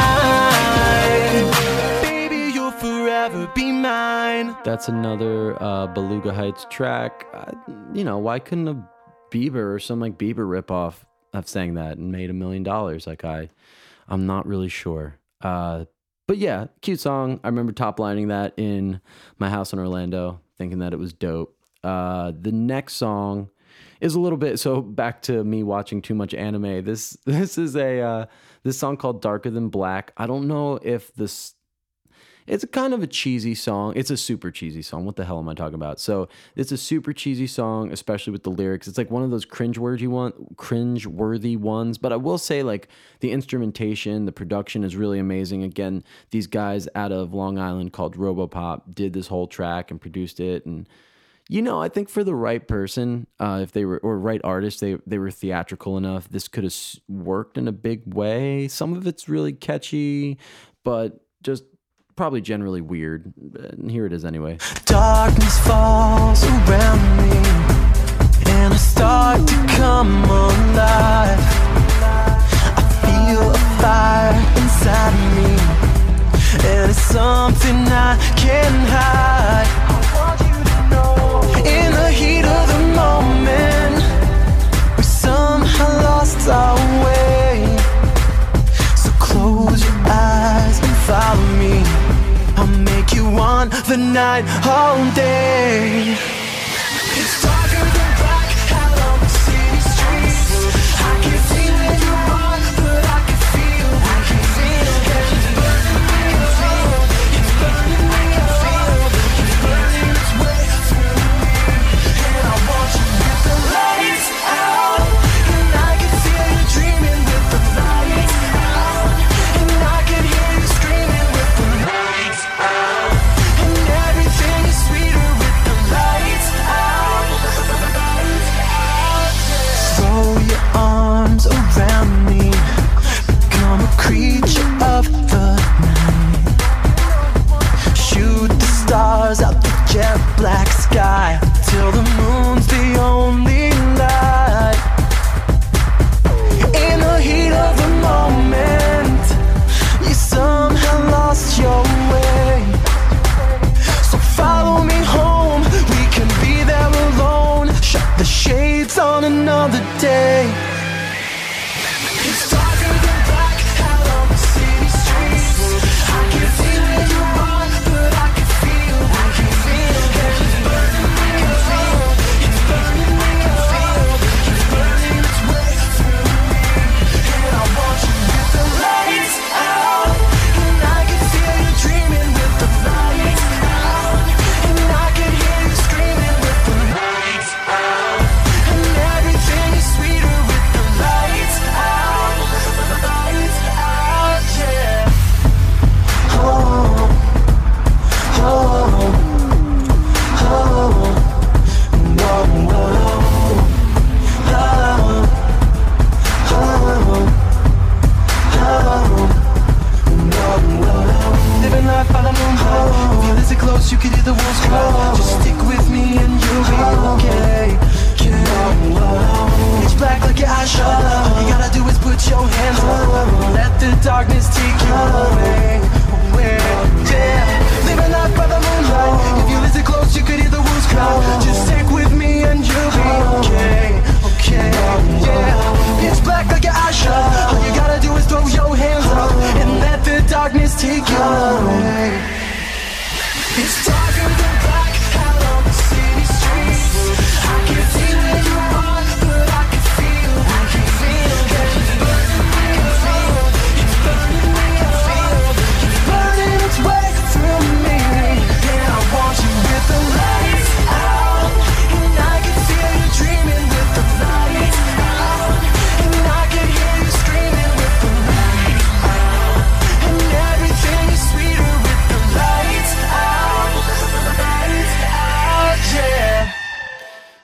mine. Baby, you'll forever be mine. That's another uh, Beluga Heights track. Uh, you know, why couldn't a Bieber or some like Bieber ripoff have sang that and made a million dollars? Like I, I'm not really sure. Uh, but yeah, cute song. I remember top lining that in my house in Orlando, thinking that it was dope. Uh, the next song is a little bit, so back to me watching too much anime. This this is a uh, this song called Darker Than Black. I don't know if this. It's a kind of a cheesy song. It's a super cheesy song. What the hell am I talking about? So it's a super cheesy song, especially with the lyrics. It's like one of those cringe-worthy one, cringe-worthy ones. But I will say, like, the instrumentation, the production is really amazing. Again, these guys out of Long Island called Robopop did this whole track and produced it. And you know, I think for the right person, uh, if they were or right artist, they they were theatrical enough. This could have worked in a big way. Some of it's really catchy, but just probably generally weird. And here it is anyway. Darkness falls around me, and I start to come alive. I feel a fire inside of me, and it's something I can't hide. I want you to know, in the heat of the moment, we somehow lost our way. So close your eyes and follow me. I'll make you want the night all day. It's darker than black out on the city streets. I can see where you are, but I can feel, I can feel that it's burning me, I feel, it's burning me, I feel, it's burning its way through me. And I want you with the lights out, and I can feel you dreaming with the lights out, and I can hear you screaming with the lights out, and everything is sweeter with the lights out, lights out, yeah. Throw your arms around me, become a creature of the night. Shoot the stars out the jet black sky till the moon's the only light. In the heat of the moment, you somehow lost your way. So follow me home, we can be there alone. Shut the shades on another day. It's darker than black out on the city streets. I can see where you are, but I can feel, I can feel that it's burning me, I feel, it's burning me, I feel, it's burning its way through me. And I want you with the lights out, and I can feel you dreaming with the lights out, and I can hear you screaming with the lights out, and everything is sweeter with the lights out, lights out, yeah. Oh, oh, oh, oh, living life by the moonlight. Feel this close, you can hear the wolves cry. Just stick with me and you'll be okay. It's black like your eyes shut. All you gotta do is put your hands up. Let the darkness take you away, away, yeah. Living life by the moonlight. If you listen close, you could hear the wolves cry. Just stick with me and you'll be okay, okay, yeah. It's black like your eyes shut. All you gotta do is throw your hands up and let the darkness take you away. It's darker than black out on the city streets. I can see where you are, but I can feel, I can feel that it's burning me, I feel, it's burning me, I feel, it's burning its way through me. And I want you with the lights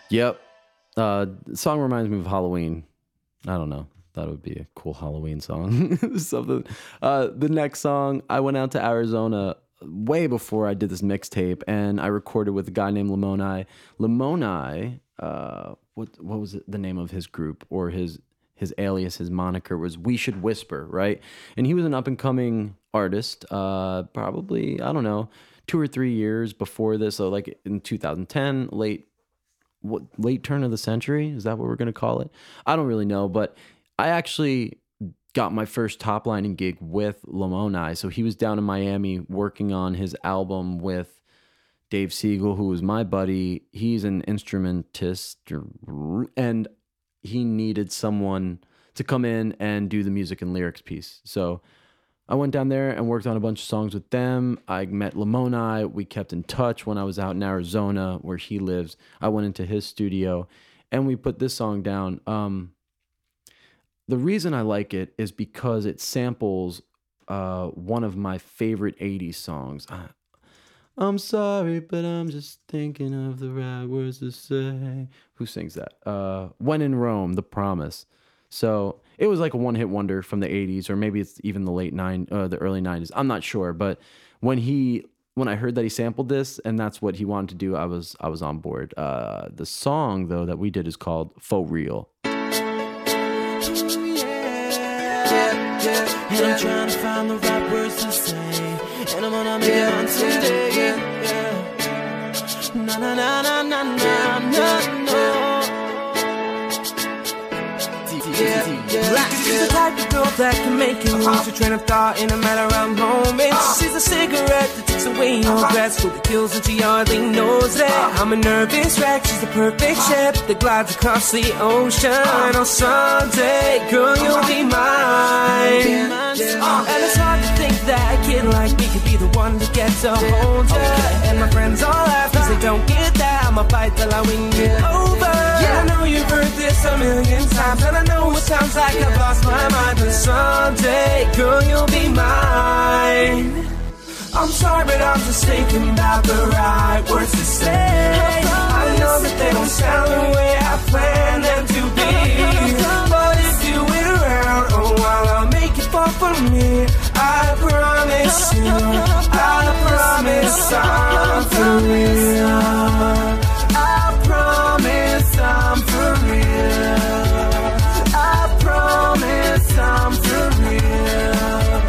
Yep. Uh, the song reminds me of Halloween. I don't know. Thought it would be a cool Halloween song. Something. Uh, the next song, I went out to Arizona way before I did this mixtape, and I recorded with a guy named Lamoni. Lamoni, uh, what what was it, the name of his group or his his alias, his moniker was We Should Whisper, right? And he was an up and coming artist. Uh, probably I don't know, two or three years before this. So like in two thousand ten, late. What late turn of the century? Is that what we're going to call it? I don't really know, but I actually got my first top lining gig with Lamoni. So he was down in Miami working on his album with Dave Siegel, who was my buddy. He's an instrumentist, and he needed someone to come in and do the music and lyrics piece. So I went down there and worked on a bunch of songs with them. I met Lamoni. We kept in touch when I was out in Arizona where he lives. I went into his studio and we put this song down. Um, the reason I like it is because it samples uh, one of my favorite eighties songs. I, I'm sorry, but I'm just thinking of the right words to say. Who sings that? Uh, When in Rome, The Promise. So it was like a one-hit wonder from the eighties, or maybe it's even the late nine, uh, the early nineties. I'm not sure, but when he, when I heard that he sampled this and that's what he wanted to do, I was, I was on board. Uh, the song though that we did is called "Faux Real." Yeah, yeah. And I'm trying to find the right words to say, and I'm gonna make it on someday. Yeah, yeah. Na na na na na na na na. Yeah, yeah. She's the type of girl that can make you lose your train of thought in a matter of moments. She's a cigarette that takes away your breath, so the kills and she hardly knows it. I'm a nervous wreck, she's the perfect ship that glides across the ocean. On Sunday, girl, you'll be mine. And it's hard to think that a kid like me could be the one that gets a hold you. And my friends all laugh cause they don't get that. I'ma fight till I win you over. Yeah, I know you've heard this a million times, and I know it sounds like I've lost my mind, but someday, girl, you'll be mine. I'm sorry, but I'm just thinking about the right words to say. I know that they don't sound the way I planned them to be, but if you wait around a while, I'll make you fall for me. I promise you, I promise I'm for real. I promise I'm for real. I promise I'm for real.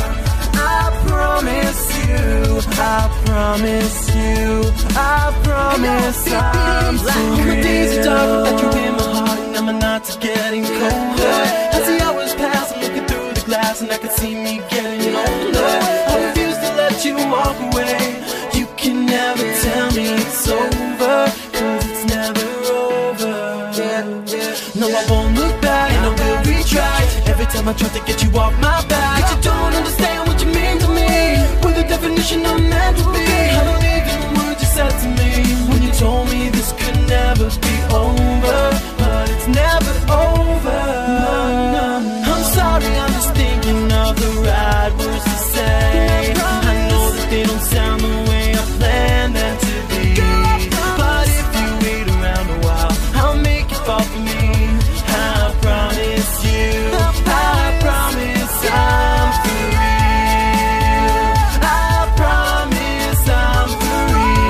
I promise you, I promise you, I promise I'm for real. My days are dark without you in my heart, and my nights are getting colder. As the hours pass, I'm looking through the glass, and I can see me getting older. I refuse to let you walk away. You can never tell me it's over, cause it's never over. Yeah, yeah. No, I won't look back, and I will retry every time I try to get you off my back. Cause you don't understand what you mean to me. With the definition of meant to be. I believe in the words you said to me when you told me this could never be over, but it's never over. No, no. I'm sorry, I'm just thinking of the right words to say. I know that they don't sound the way I planned them to be, but if you wait around a while, I'll make you fall for me. I promise you, I promise I'm for real. I promise I'm for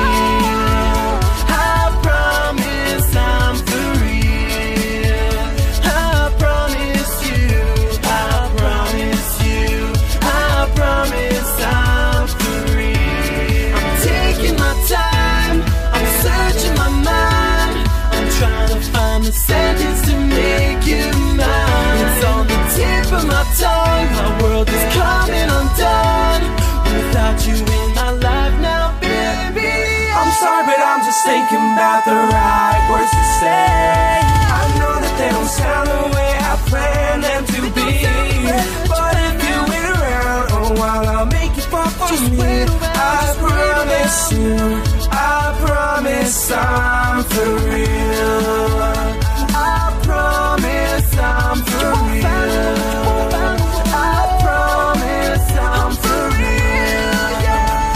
real. I promise I'm for real. I promise you, I promise you, I promise I'm for real. I'm taking my time, I'm searching my mind, I'm trying to find the sentence to make you mine. It's on the tip of my tongue, my world is coming undone without you in my life now, baby. I'm sorry, but I'm just thinking about the right words to say. I know that they don't sound the way I planned them to be, but if you wait around a while, I'll make you fall for me. I promise you, I promise I'm for real. I promise I'm for real. I promise I'm for real.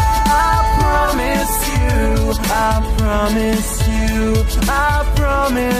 I promise you, I promise you, I promise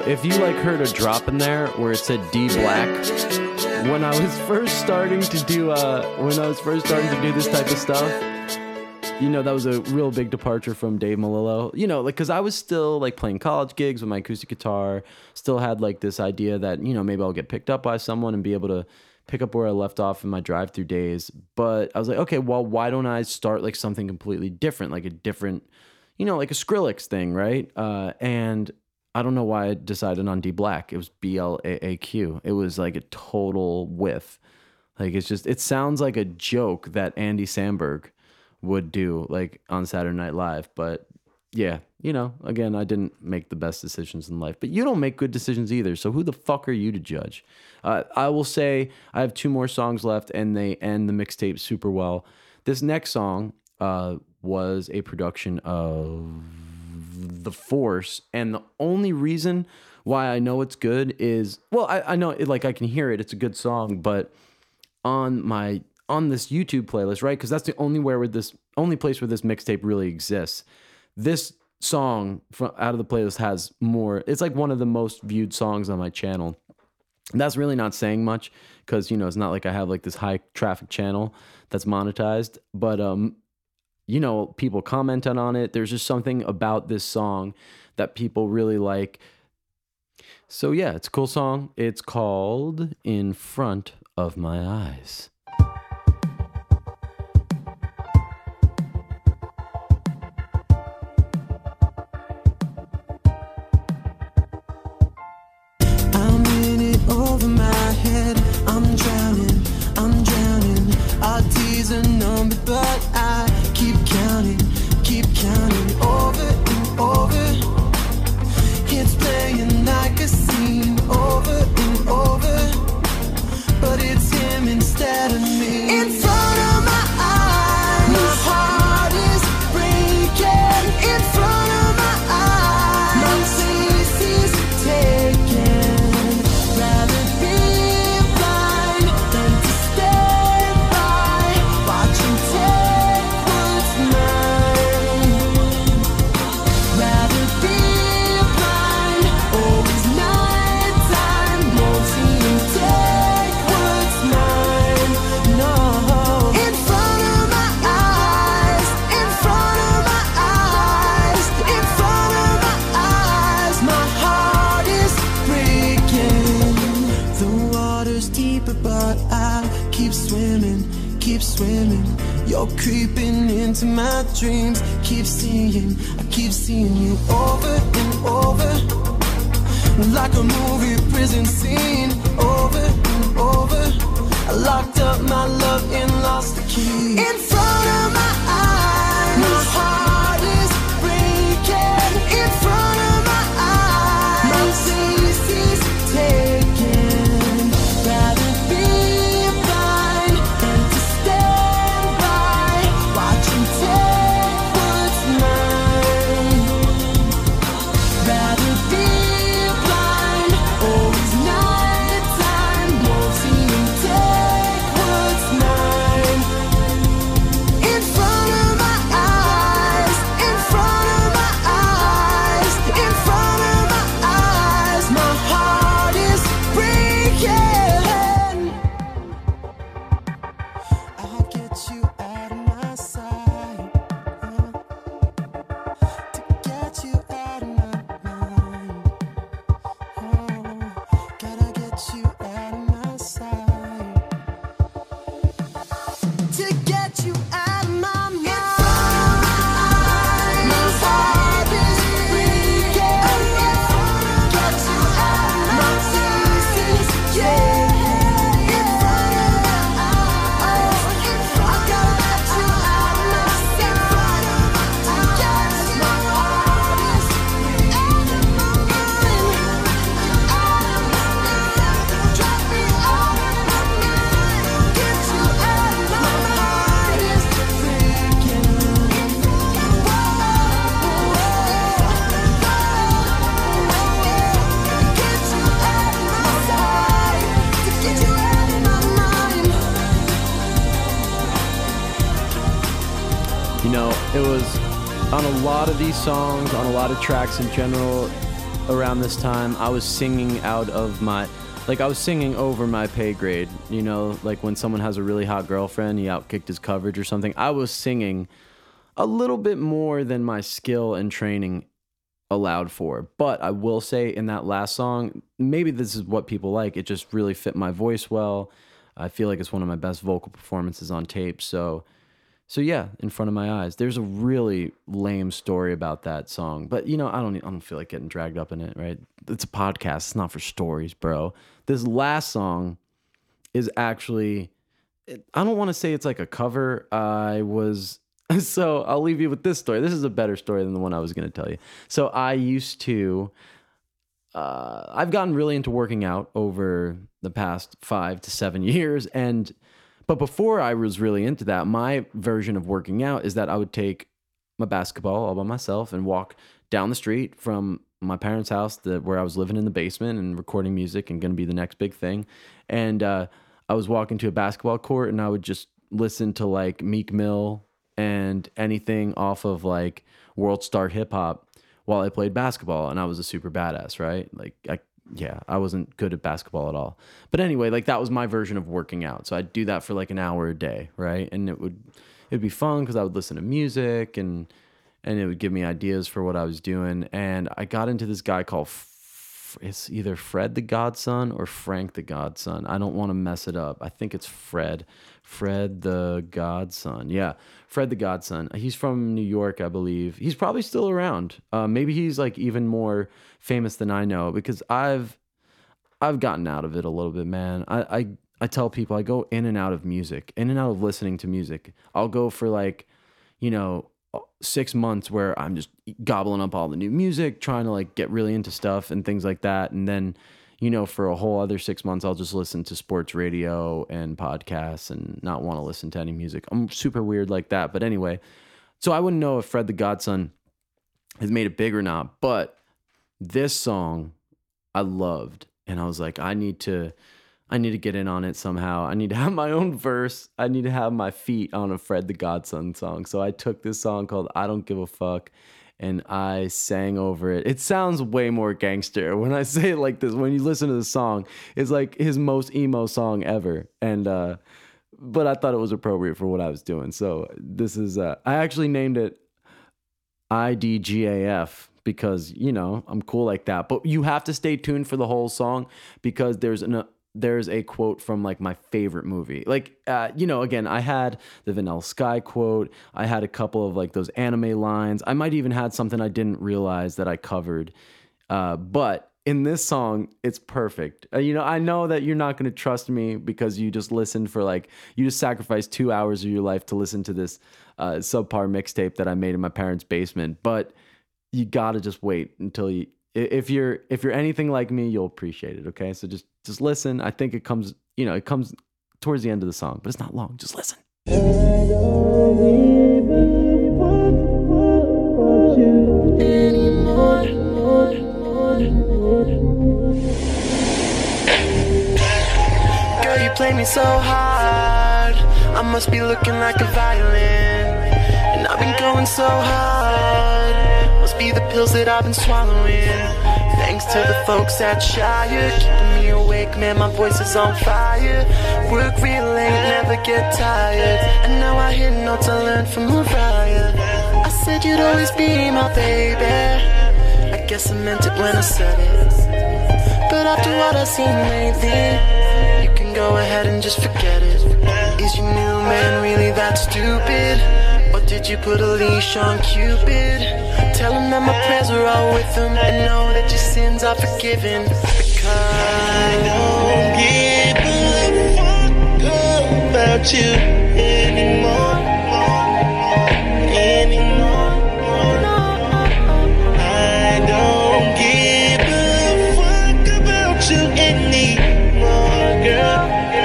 if you like heard a drop in there where it said D Black, when I was first starting to do uh when I was first starting to do this type of stuff, you know, that was a real big departure from Dave Malillo. You know, like, because I was still like playing college gigs with my acoustic guitar, still had like this idea that, you know, maybe I'll get picked up by someone and be able to pick up where I left off in my drive-through days. But I was like, okay, well, why don't I start like something completely different, like a different, you know, like a Skrillex thing, right? Uh, and I don't know why I decided on D Black. It was B L A A Q. It was like a total whiff. Like, it's just, it sounds like a joke that Andy Samberg would do like on Saturday Night Live. But yeah, you know, again, I didn't make the best decisions in life, but you don't make good decisions either. So who the fuck are you to judge? Uh, I will say I have two more songs left and they end the mixtape super well. This next song uh, was a production of The Force. And the only reason why I know it's good is, well, I, I know it, like I can hear it. It's a good song, but on my, on this YouTube playlist, right? Cause that's the only where where this, only place where this mixtape really exists. This song from out of the playlist has more. It's like one of the most viewed songs on my channel. And that's really not saying much because, you know, it's not like I have like this high traffic channel that's monetized. But, um, you know, people commented on it. There's just something about this song that people really like. So, yeah, it's a cool song. It's called In Front of My Eyes. Over my head, I'm drowning, I'm drowning. Our days are numbered, but I keep counting, keep counting. Over and over, it's playing like a scene. Over and over, but it's him instead of me. In front of my eyes, my heart is breaking. In front of my eyes, my place is taken. Keep swimming, you're creeping into my dreams. Keep seeing, I keep seeing you over and over, like a movie prison scene. Over and over, I locked up my love and lost the key. In front of my eyes, my heart is breaking. In front of my eyes, my place is taken. Rather be You know, it was on a lot of these songs, on a lot of tracks in general, around this time, I was singing out of my, like I was singing over my pay grade, you know, like when someone has a really hot girlfriend, he outkicked his coverage or something. I was singing a little bit more than my skill and training allowed for. But I will say in that last song, maybe this is what people like. It just really fit my voice well. I feel like it's one of my best vocal performances on tape. So So yeah, In Front of My Eyes. There's a really lame story about that song, but you know, I don't, I don't feel like getting dragged up in it, right? It's a podcast. It's not for stories, bro. This last song is actually, I don't want to say it's like a cover. I was, so I'll leave you with this story. This is a better story than the one I was going to tell you. So I used to, uh, I've gotten really into working out over the past five to seven years, and But before I was really into that, my version of working out is that I would take my basketball all by myself and walk down the street from my parents' house, the, where I was living in the basement and recording music and going to be the next big thing. And uh, I was walking to a basketball court and I would just listen to like Meek Mill and anything off of like World Star Hip Hop while I played basketball. And I was a super badass, right? Like I Yeah, I wasn't good at basketball at all. But anyway, like that was my version of working out. So I'd do that for like an hour a day, right? And it would it'd be fun because I would listen to music and and it would give me ideas for what I was doing. And I got into this guy called F- it's either Fred the Godson or Frank the Godson. I don't want to mess it up. I think it's Fred. Fred the Godson. Yeah, Fred the Godson. He's from New York, I believe. He's probably still around. Uh, maybe he's like even more famous than I know because I've I've gotten out of it a little bit, man. I, I I tell people I go in and out of music, in and out of listening to music. I'll go for like, you know, six months where I'm just gobbling up all the new music, trying to like get really into stuff and things like that. And then, you know, for a whole other six months, I'll just listen to sports radio and podcasts and not want to listen to any music. I'm super weird like that. But anyway, so I wouldn't know if Fred the Godson has made it big or not, but this song I loved. And I was like, I need to, I need to get in on it somehow. I need to have my own verse. I need to have my feet on a Fred the Godson song. So I took this song called I Don't Give a Fuck and I sang over it. It sounds way more gangster when I say it like this. When you listen to the song, it's like his most emo song ever. And, uh, but I thought it was appropriate for what I was doing. So this is, uh, I actually named it I D G A F because, you know, I'm cool like that. But you have to stay tuned for the whole song because there's an, there's a quote from like my favorite movie. Like, uh, you know, again, I had the Vanilla Sky quote. I had a couple of like those anime lines. I might even had something I didn't realize that I covered. Uh, but in this song, it's perfect. Uh, you know, I know that you're not going to trust me because you just listened for like, you just sacrificed two hours of your life to listen to this uh, subpar mixtape that I made in my parents' basement. But you got to just wait until you, if you're if you're anything like me, you'll appreciate it, okay? So just just listen. I think it comes, you know, it comes towards the end of the song, but it's not long. Just listen. I don't even want you anymore. Girl, you play me so hard. I must be looking like a violin, and I've been going so hard. Must be the pills that I've been swallowing. Thanks to the folks at Shire, keeping me awake, man, my voice is on fire. Work real late, never get tired. And now I hear notes I learned from Mariah. I said you'd always be my baby. I guess I meant it when I said it. But after what I've seen lately, you can go ahead and just forget it. Is your new man really that stupid? Or did you put a leash on Cupid? Tell him that my prayers are all with him, and know that your sins are forgiven. Because I don't give a fuck about you anymore. Anymore. I don't give a fuck about you anymore, girl.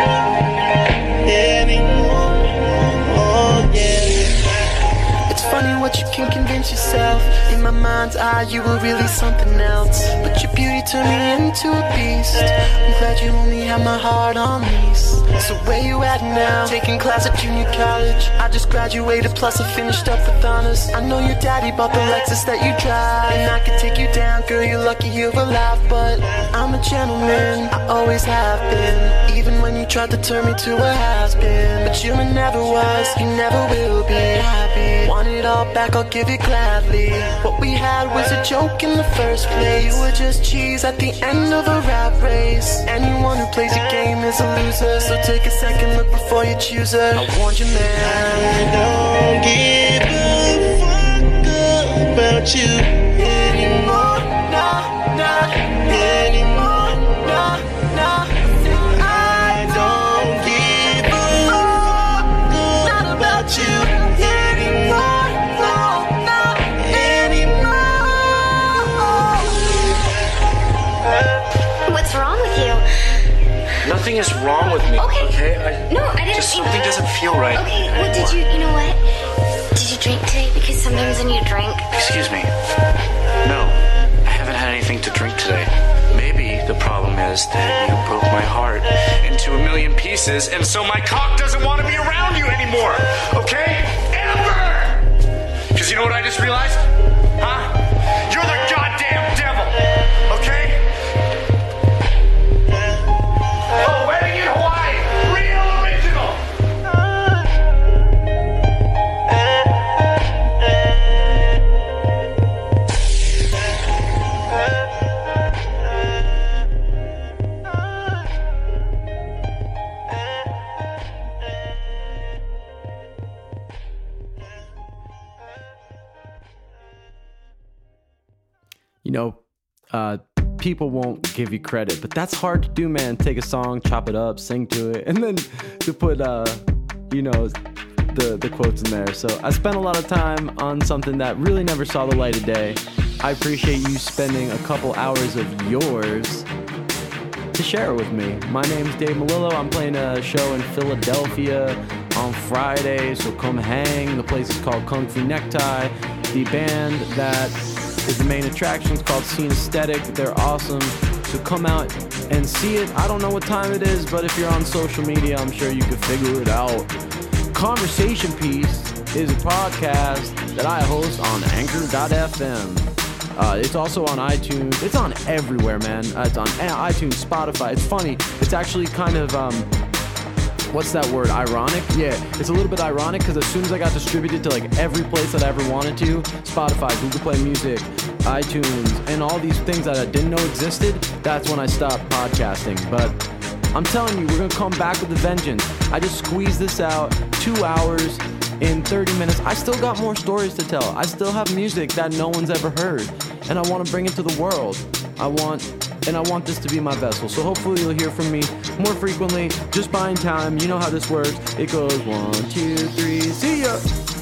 Anymore. Oh yeah. It's funny what you can convince yourself. In my mind's eye, lie, you were really something else. But your beauty turned me into a beast. I'm glad you only have my heart on lease. So where you at now? Taking class at junior college. I just graduated, plus I finished up with honors. I know your daddy bought the Lexus that you drive, and I could take you down, girl, you're lucky you're alive. But I'm a gentleman, I always have been. Even when you tried to turn me to a has-been. But you never was, you never will be happy. Want it all back, I'll give it gladly. What we had was a joke in the first place. You were just cheese at the end of a rap race. Anyone who plays a game is a loser. So take a second look before you choose her. I warned you, man. I don't give a fuck about you anymore. Nah, nah, anymore. Nah, nah. I don't give a fuck about you anymore. No, not anymore. What's wrong with you? Nothing is wrong with me. Okay. Okay. I, No, I didn't. Just something doesn't feel right. Okay, well, did you, you know what? Did you drink today? Because sometimes when you drink. Excuse me. No, I haven't had anything to drink today. Maybe the problem is that you broke my heart into a million pieces, and so my cock doesn't want to be around you anymore. Okay? Ever! Because you know what I just realized? Huh? You're the goddamn devil. Okay? Oh, wedding in Hawaii. Real original. You know, uh, people won't give you credit, but that's hard to do, man. Take a song, chop it up, sing to it, and then to put, uh, you know, the, the quotes in there. So I spent a lot of time on something that really never saw the light of day. I appreciate you spending a couple hours of yours to share it with me. My name's Dave Melillo. I'm playing a show in Philadelphia on Friday, so come hang. The place is called Kung Fu Necktie. The band that is the main attraction is called Scene Aesthetic. They're awesome, so come out and see it. I don't know what time it is, but if you're on social media, I'm sure you could figure it out. Conversation Piece is a podcast that I host on Anchor dot f m. Uh, it's also on iTunes. It's on everywhere, man. Uh, it's on iTunes, Spotify. It's funny. It's actually kind of, um, what's that word? Ironic? Yeah, it's a little bit ironic because as soon as I got distributed to like every place that I ever wanted to, Spotify, Google Play Music, iTunes, and all these things that I didn't know existed, that's when I stopped podcasting. But I'm telling you, we're going to come back with a vengeance. I just squeezed this out, two hours in thirty minutes. I still got more stories to tell. I still have music that no one's ever heard, and I want to bring it to the world. I want, and I want this to be my vessel. So hopefully you'll hear from me more frequently. Just buying time. You know how this works. It goes one, two, three. See ya.